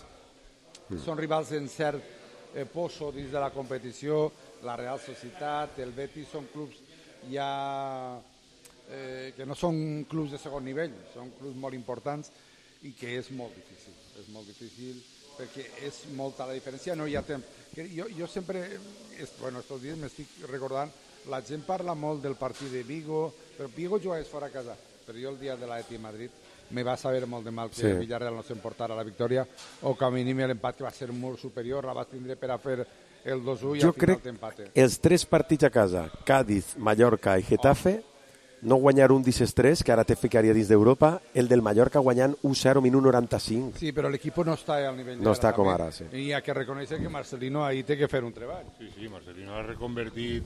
són rivals en cert poso dins de la competició. La Real Societat, el Betis, són clubs ja que no són clubs de segon nivell, són clubs molt importants i que és molt difícil perquè és molta la diferència, no hi ha temps. Jo sempre, estos dies m'estic recordant, la gent parla molt del partit de Vigo, però Vigo jugaves fora a casa, però jo el dia de l'Atlètic Madrid me va saber molt de mal que Villarreal no s'emportara la victòria o que a mínim l'empat, que va ser molt superior, la vas tindre per a fer el 2-1 i al final t'empate. Els 3 partits a casa, Cádiz, Mallorca i Getafe, no guanyar un d'aquests 3, que ara te ficaria dins d'Europa, el del Mallorca guanyant 1-0 minut 95. Sí, però l'equip no està al nivell no està com ara, sí. I hi ha que reconèixer que Marcelino ahí té que fer un treball. Sí, Marcelino ha reconvertit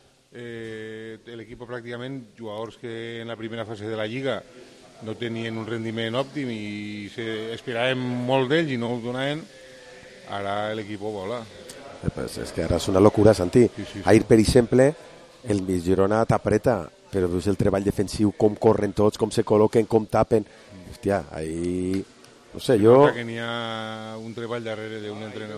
l'equip pràcticament jugadors que en la primera fase de la Lliga no tenien un rendiment òptim i esperàvem molt d'ells i no ho donaven. Ara l'equip vola. Pues és que ara és una locura, Santi. Ahir, per exemple, el Girona t'apreta, però veus el treball defensiu, com corren tots, com se col·loquen, com tapen. Hòstia, ahir... No sé, jo... Que n'hi ha un treball darrere d'un entrenador.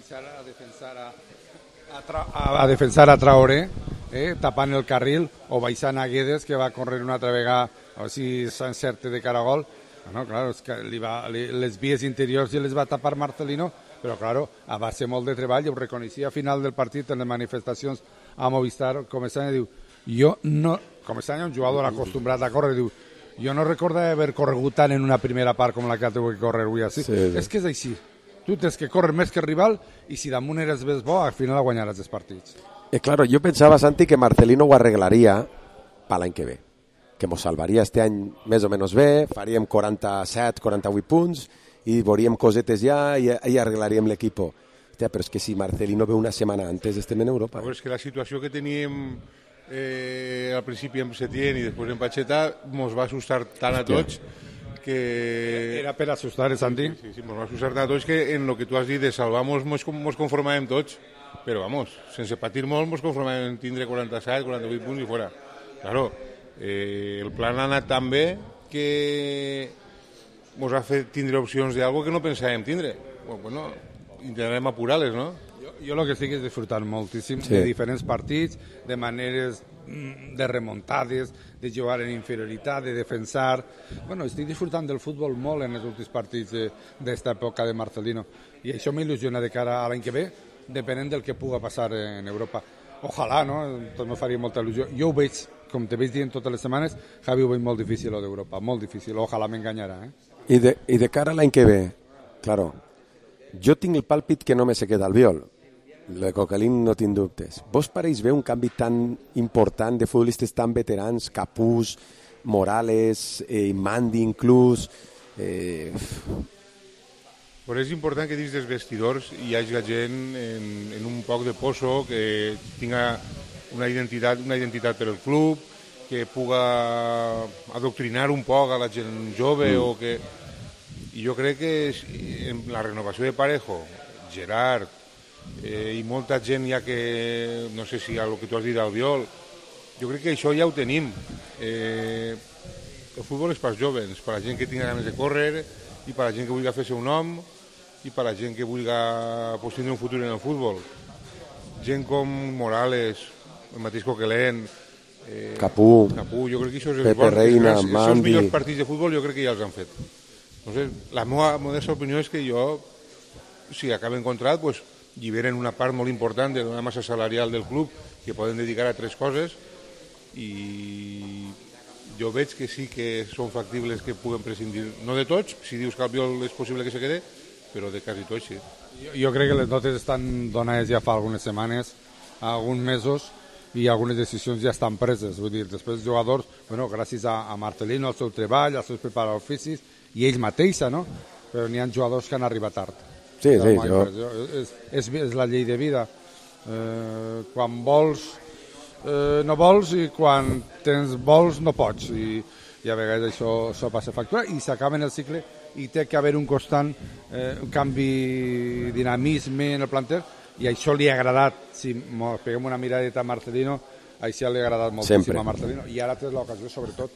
A defensar a Traoré, tapant el carril, o baixant a Guedes, que va córrer una altra vegada, a veure si s'encerte de cara a gol. Bueno, claro, és que les vies interiors ja les va tapar Marcelino, però claro, va ser molt de treball, ho reconeixia a final del partit en les manifestacions a Movistar. Comissanya diu, Comissanya, un jugador acostumbrat a córrer, diu, jo no recordava haver corregut tant en una primera part com la que ha tingut que córrer avui així. És que és així. Tu tens que córrer més que el rival i si damunt eres més bo, al final guanyaràs els partits. Claro, jo pensava, Santi, que Marcelino ho arreglaria per l'any que ve, que mos salvaria este any més o menys bé, faríem 47, 48 punts i veuríem cosetes ja i arreglaríem l'equip. Hòstia, però és que si Marcelino ve una setmana antes estem en Europa. Però és que la situació que teníem al principi amb Setién i després en Pacheta mos va assustar tant a tots que... Era per assustar, Santi? Sí, mos va assustar tant a tots que en el que tu has dit de salvar mos conformàvem tots, però vamos, sense patir molt mos conformàvem en tindre 47, 48 punts i fora. Claro, el plan ha anat tan bé que mos ha fet tindre opcions d'algo que no pensàvem tindre. Bueno, intentarem apurar-les, no? Jo el que estic és disfrutant moltíssim de diferents partits, de maneres de remuntades, de jugar en inferioritat, de defensar. Bueno, estic disfrutant del futbol molt en els últims partits d'esta època de Marcelino. I això m'il·lusiona de cara a l'any que ve, depenent del que puga passar en Europa. Ojalà, no? Tot me faria molta il·lusió. Jo ho veig, com te veig dient totes les setmanes, Javi, ho veig molt difícil d'Europa, molt difícil. Ojalà m'enganyarà. I de cara a l'any que ve, claro, jo tinc el pàlpit que no me se queda al viol. La Coquelin no tinc dubtes. Vos pareix bé un canvi tan important de futbolistes tan veterans, Capús, Morales, Mandi inclús... Però és important que dins dels vestidors hi hagi gent en un poc de poso, que tinga una identitat per al club, que puga adoctrinar un poc a la gent jove o que... I jo crec que la renovació de Parejo, Gerard i molta gent ja que, no sé si el que tu has dit Albiol, jo crec que això ja ho tenim. El futbol és per als joves, per a la gent que tingui ganes de córrer i per a la gent que vulgui fer-se un nom i per a la gent que vulgui tenir un futur en el futbol. Gent com Morales, el mateix Coquelin, Capú, jo crec que això és Pepe Reina, els Mandi... millors partits de futbol jo crec que ja els han fet. No sé, la meva modesta opinió és que si acaben contrat, pues, lliberen una part molt important de la massa salarial del club que poden dedicar a altres coses i jo veig que sí que són factibles que puguen prescindir, no de tots, si dius que Albiol és possible que se quede, però de quasi tots sí. Jo crec que les notes estan donades ja fa algunes setmanes, alguns mesos, i algunes decisions ja estan preses. Vull dir, després els jugadors, bueno, gràcies a Marcelino, al seu treball, als seus preparadors físics, i ells mateixa, no? Però n'hi ha jugadors que han arribat tard. Sí, És la llei de vida. Quan vols, no vols, i quan tens vols, no pots. I a vegades això passa factura, i s'acaba en el cicle, i té que haver un constant canvi, dinamisme en el planter, i això li ha agradat, si peguem una miradeta a Marcelino, això li ha agradat moltíssim a Marcelino, i ara tens l'ocasió, sobretot,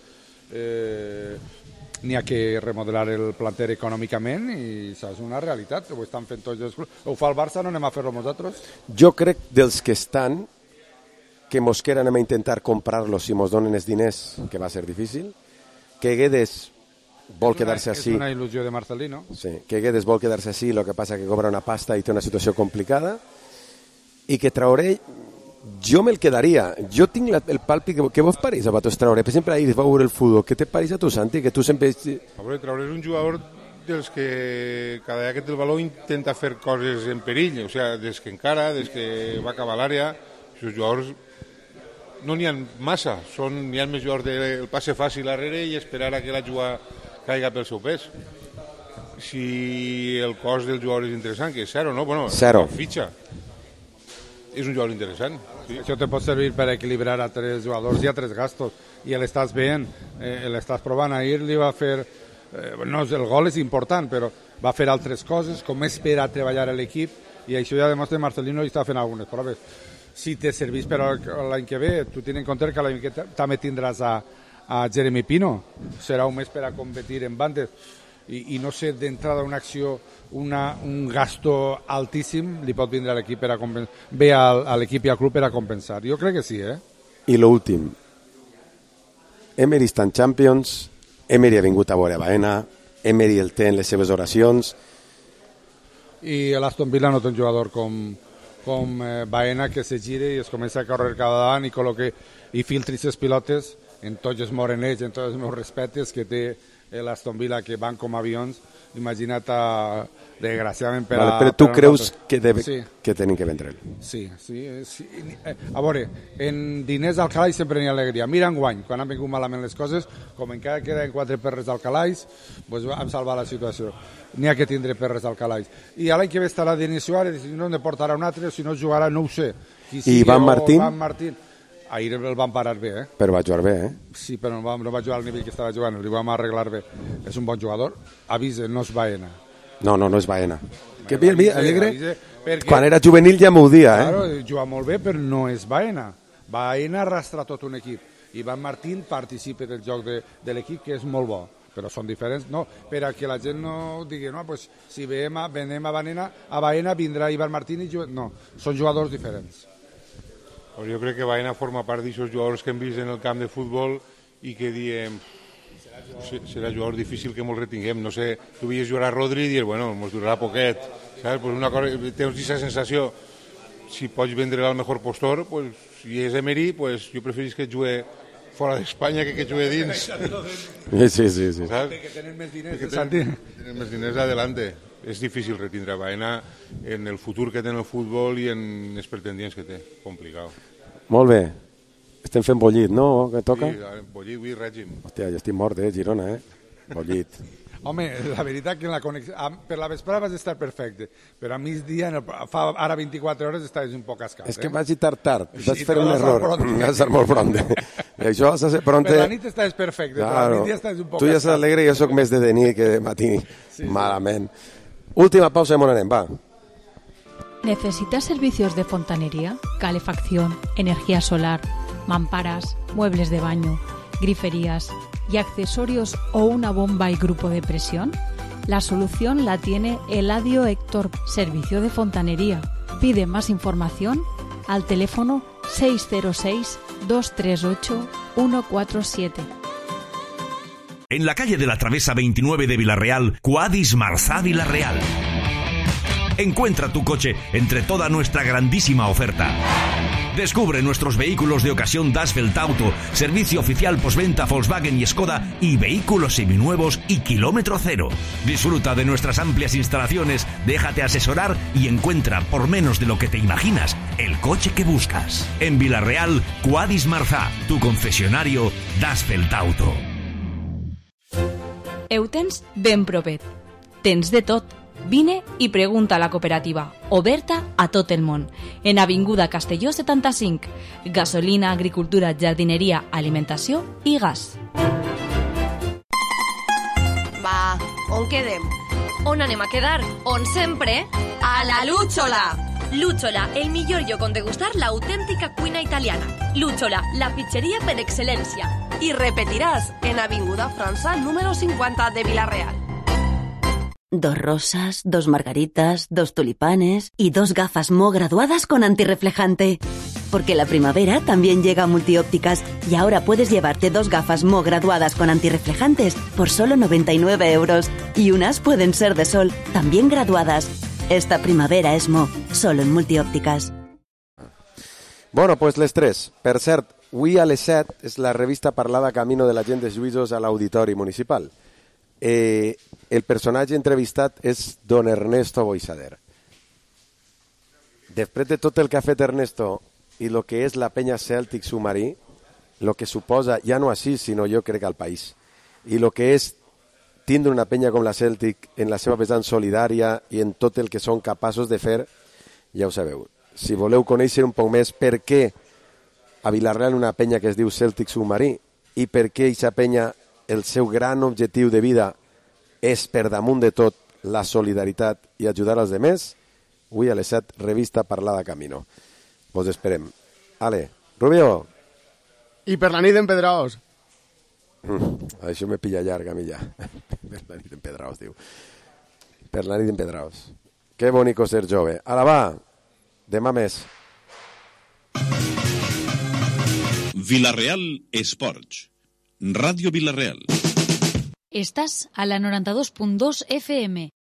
n'hi ha que remodelar el planter econòmicament, i això és una realitat, ho estan fent tots els clubs. Ho fa el Barça, no anem a fer-lo nosaltres? Jo crec dels que estan, que Mosquera anem a intentar comprar-los si mos donen els diners, que va ser difícil, que Guedes vol quedar-se així. És una il·lusió de Marcelino. Sí, que Guedes vol quedar-se així, el que passa que cobra una pasta i té una situació complicada, i que Traoré, jo me'l quedaria. Jo tinc el palpi que vos pareix a vosaltres Traoré. Per exemple, ahir va veure el futbol. Què te pareix a tu, Santi? Que tu sempre... A veure, Traoré és un jugador dels que cada vegada que té el valor intenta fer coses en perill, o sigui, des que encara, des que va acabar l'àrea, els jugadors no n'hi ha massa, n'hi ha més jugadors del passe fàcil darrere i esperar a que la jugada caiga pel seu pes. Si el cost del jugador és interessant, que és zero, no? Bueno, zero. Fitxa. És un jugador interessant. Sí. Això te pot servir per equilibrar a tres jugadors i a tres gastos. I l'estàs veient, l'estàs provant. Ahir li va fer... no, el gol és important, però va fer altres coses, com és per a treballar a l'equip, i això ja demostra que Marcelino està fent algunes proves. Si te serveix per l'any que ve, tu tens en compte que l'any que també tindràs a Jeremy Pino, serà un mes per a competir en bandes, i no sé, d'entrada una acció, un gasto altíssim li pot vindre a l'equip per a compensar, ve a l'equip i al club per a compensar. Jo crec que sí, I l'últim, Emery està en Champions, Emery ha vingut a veure Baena, Emery el té en les seves oracions. I l'Aston Villa no té un jugador com Baena que se gire i es comença a córrer cada davant i filtri les pilotes en tots els morenets, en tots els meus respectes que té l'Aston Villa, que van com avions. Imagina't, desgraciadament per a... Però tu creus que tenim que vendre'l? Sí. A veure, en diners al calaix sempre n'hi ha alegria. Mira enguany, quan han vingut malament les coses, com encara queden 4 perres al calaix, doncs hem salvat la situació. N'hi ha que tindre perres al calaix. I l'any que ve estarà Denis Suárez, si no, ne portarà un altre, si no jugarà, no ho sé. I Ivan Martín? Ahir el van parar bé, Però va jugar bé, Sí, però no va jugar al nivell que estava jugant, li vam arreglar bé. És un bon jugador. Avisa, no és Baena. No és Baena. Que mira, Alegre, quan era juvenil ja m'ho dia, Claro, juga molt bé, però no és Baena. Baena arrastra tot un equip. Ivan Martín participa del joc de l'equip, que és molt bo. Però són diferents, no, per a que la gent no digui, no, pues, si venem a Baena vindrà Ivan Martín i no, són jugadors diferents. Jo crec que Baena forma part d'aquests jugadors que hem vist en el camp de futbol i que diem serà jugador difícil que molt retinguem. No sé, tu veies jugar a Rodri i dius, bueno, ens durarà poquet, saps? Pues una cosa, tens aquesta sensació, si pots vendre al millor postor, pues, si és Emery, pues, jo preferís que jugui fora d'Espanya que jugui dins. Sí. Perquè tenen més diners, tenen més diners adelante. és difícil retindre Baena en el futur que té en el futbol i en els pretendients que té. Complicat. Molt bé. Estem fent bollit, no? Que toca? Sí, bollit, avui règim. Hòstia, jo estic mort, Girona, Bollit. Home, la veritat que en la connexió... Per la vesprada vas estar perfecte, però a migdia, fa ara 24 hores, estaves un poc cascat. És que vaig estar tard, vaig fer un error. Vaig estar molt pronte. Això has de ser pronte... Per la nit estaves perfecte, però a migdia estaves un poc cascat. Tu ja estàs alegre i jo soc més de nit que de matí. Malament. Última pausa i m'on anem, va. ¿Necesitas servicios de fontanería, calefacción, energía solar, mamparas, muebles de baño, griferías y accesorios o una bomba y grupo de presión? La solución la tiene Eladio Héctor, servicio de fontanería. Pide más información al teléfono 606-238-147. En la calle de la Travesa 29 de Villarreal, Quadis Marzá Villarreal. Encuentra tu coche entre toda nuestra grandísima oferta. Descubre nuestros vehículos de ocasión Dasfeld Auto, servicio oficial postventa Volkswagen y Skoda y vehículos seminuevos y kilómetro cero. Disfruta de nuestras amplias instalaciones, déjate asesorar y encuentra por menos de lo que te imaginas el coche que buscas. En Villarreal, Quadis Marzá, tu concesionario Dasfeld Auto. Eutens ben propet. Tens de tot. Vine i pregunta a la cooperativa, oberta a tot el món. En Avinguda Castelló 75. Gasolina, agricultura, jardineria, alimentació i gas. Va, on quedem? On anem a quedar? On sempre? A la Lúchola! Lúchola, el millor lloc on degustar l'autèntica cuina italiana. Lúchola, la pizzeria per excel·lència. I repetiràs en Avinguda França número 50 de Villarreal. 2 rosas, 2 margaritas, 2 tulipanes y 2 gafas Mo graduadas con antirreflejante. Porque la primavera también llega a Multiópticas y ahora puedes llevarte 2 gafas Mo graduadas con antirreflejantes por solo 99 euros. Y unas pueden ser de sol, también graduadas. Esta primavera es Mo, solo en Multiópticas. Bueno, pues les 3. Per cert, avui a les 7 és la revista parlada Camino de la gent de Lluïsos a l'Auditori Municipal. El personatge entrevistat és don Ernesto Boixader. Després de tot el que ha fet Ernesto i el que és la penya Cèltic submarí, el que suposa, ja no així, sinó jo crec al país, i el que és tindre una penya com la Cèltic en la seva vessant solidària i en tot el que són capaços de fer, ja ho sabeu. Si voleu conèixer un poc més per què a Villarreal una penya que es diu Cèltic submarí i per què aquesta penya el seu gran objectiu de vida és per damunt de tot la solidaritat i ajudar als demés, avui a les 7, revista Parlada Camino. Vos esperem. Ale, Rubio. I per la nit en Pedraos. Això me pilla llarg a mi ja. Per la nit en Pedraos, diu. Per la nit en Pedraos. Que bonico ser jove. Ara va, demà més. Villarreal Esports. Radio Villarreal. Estás a la 92.2 FM.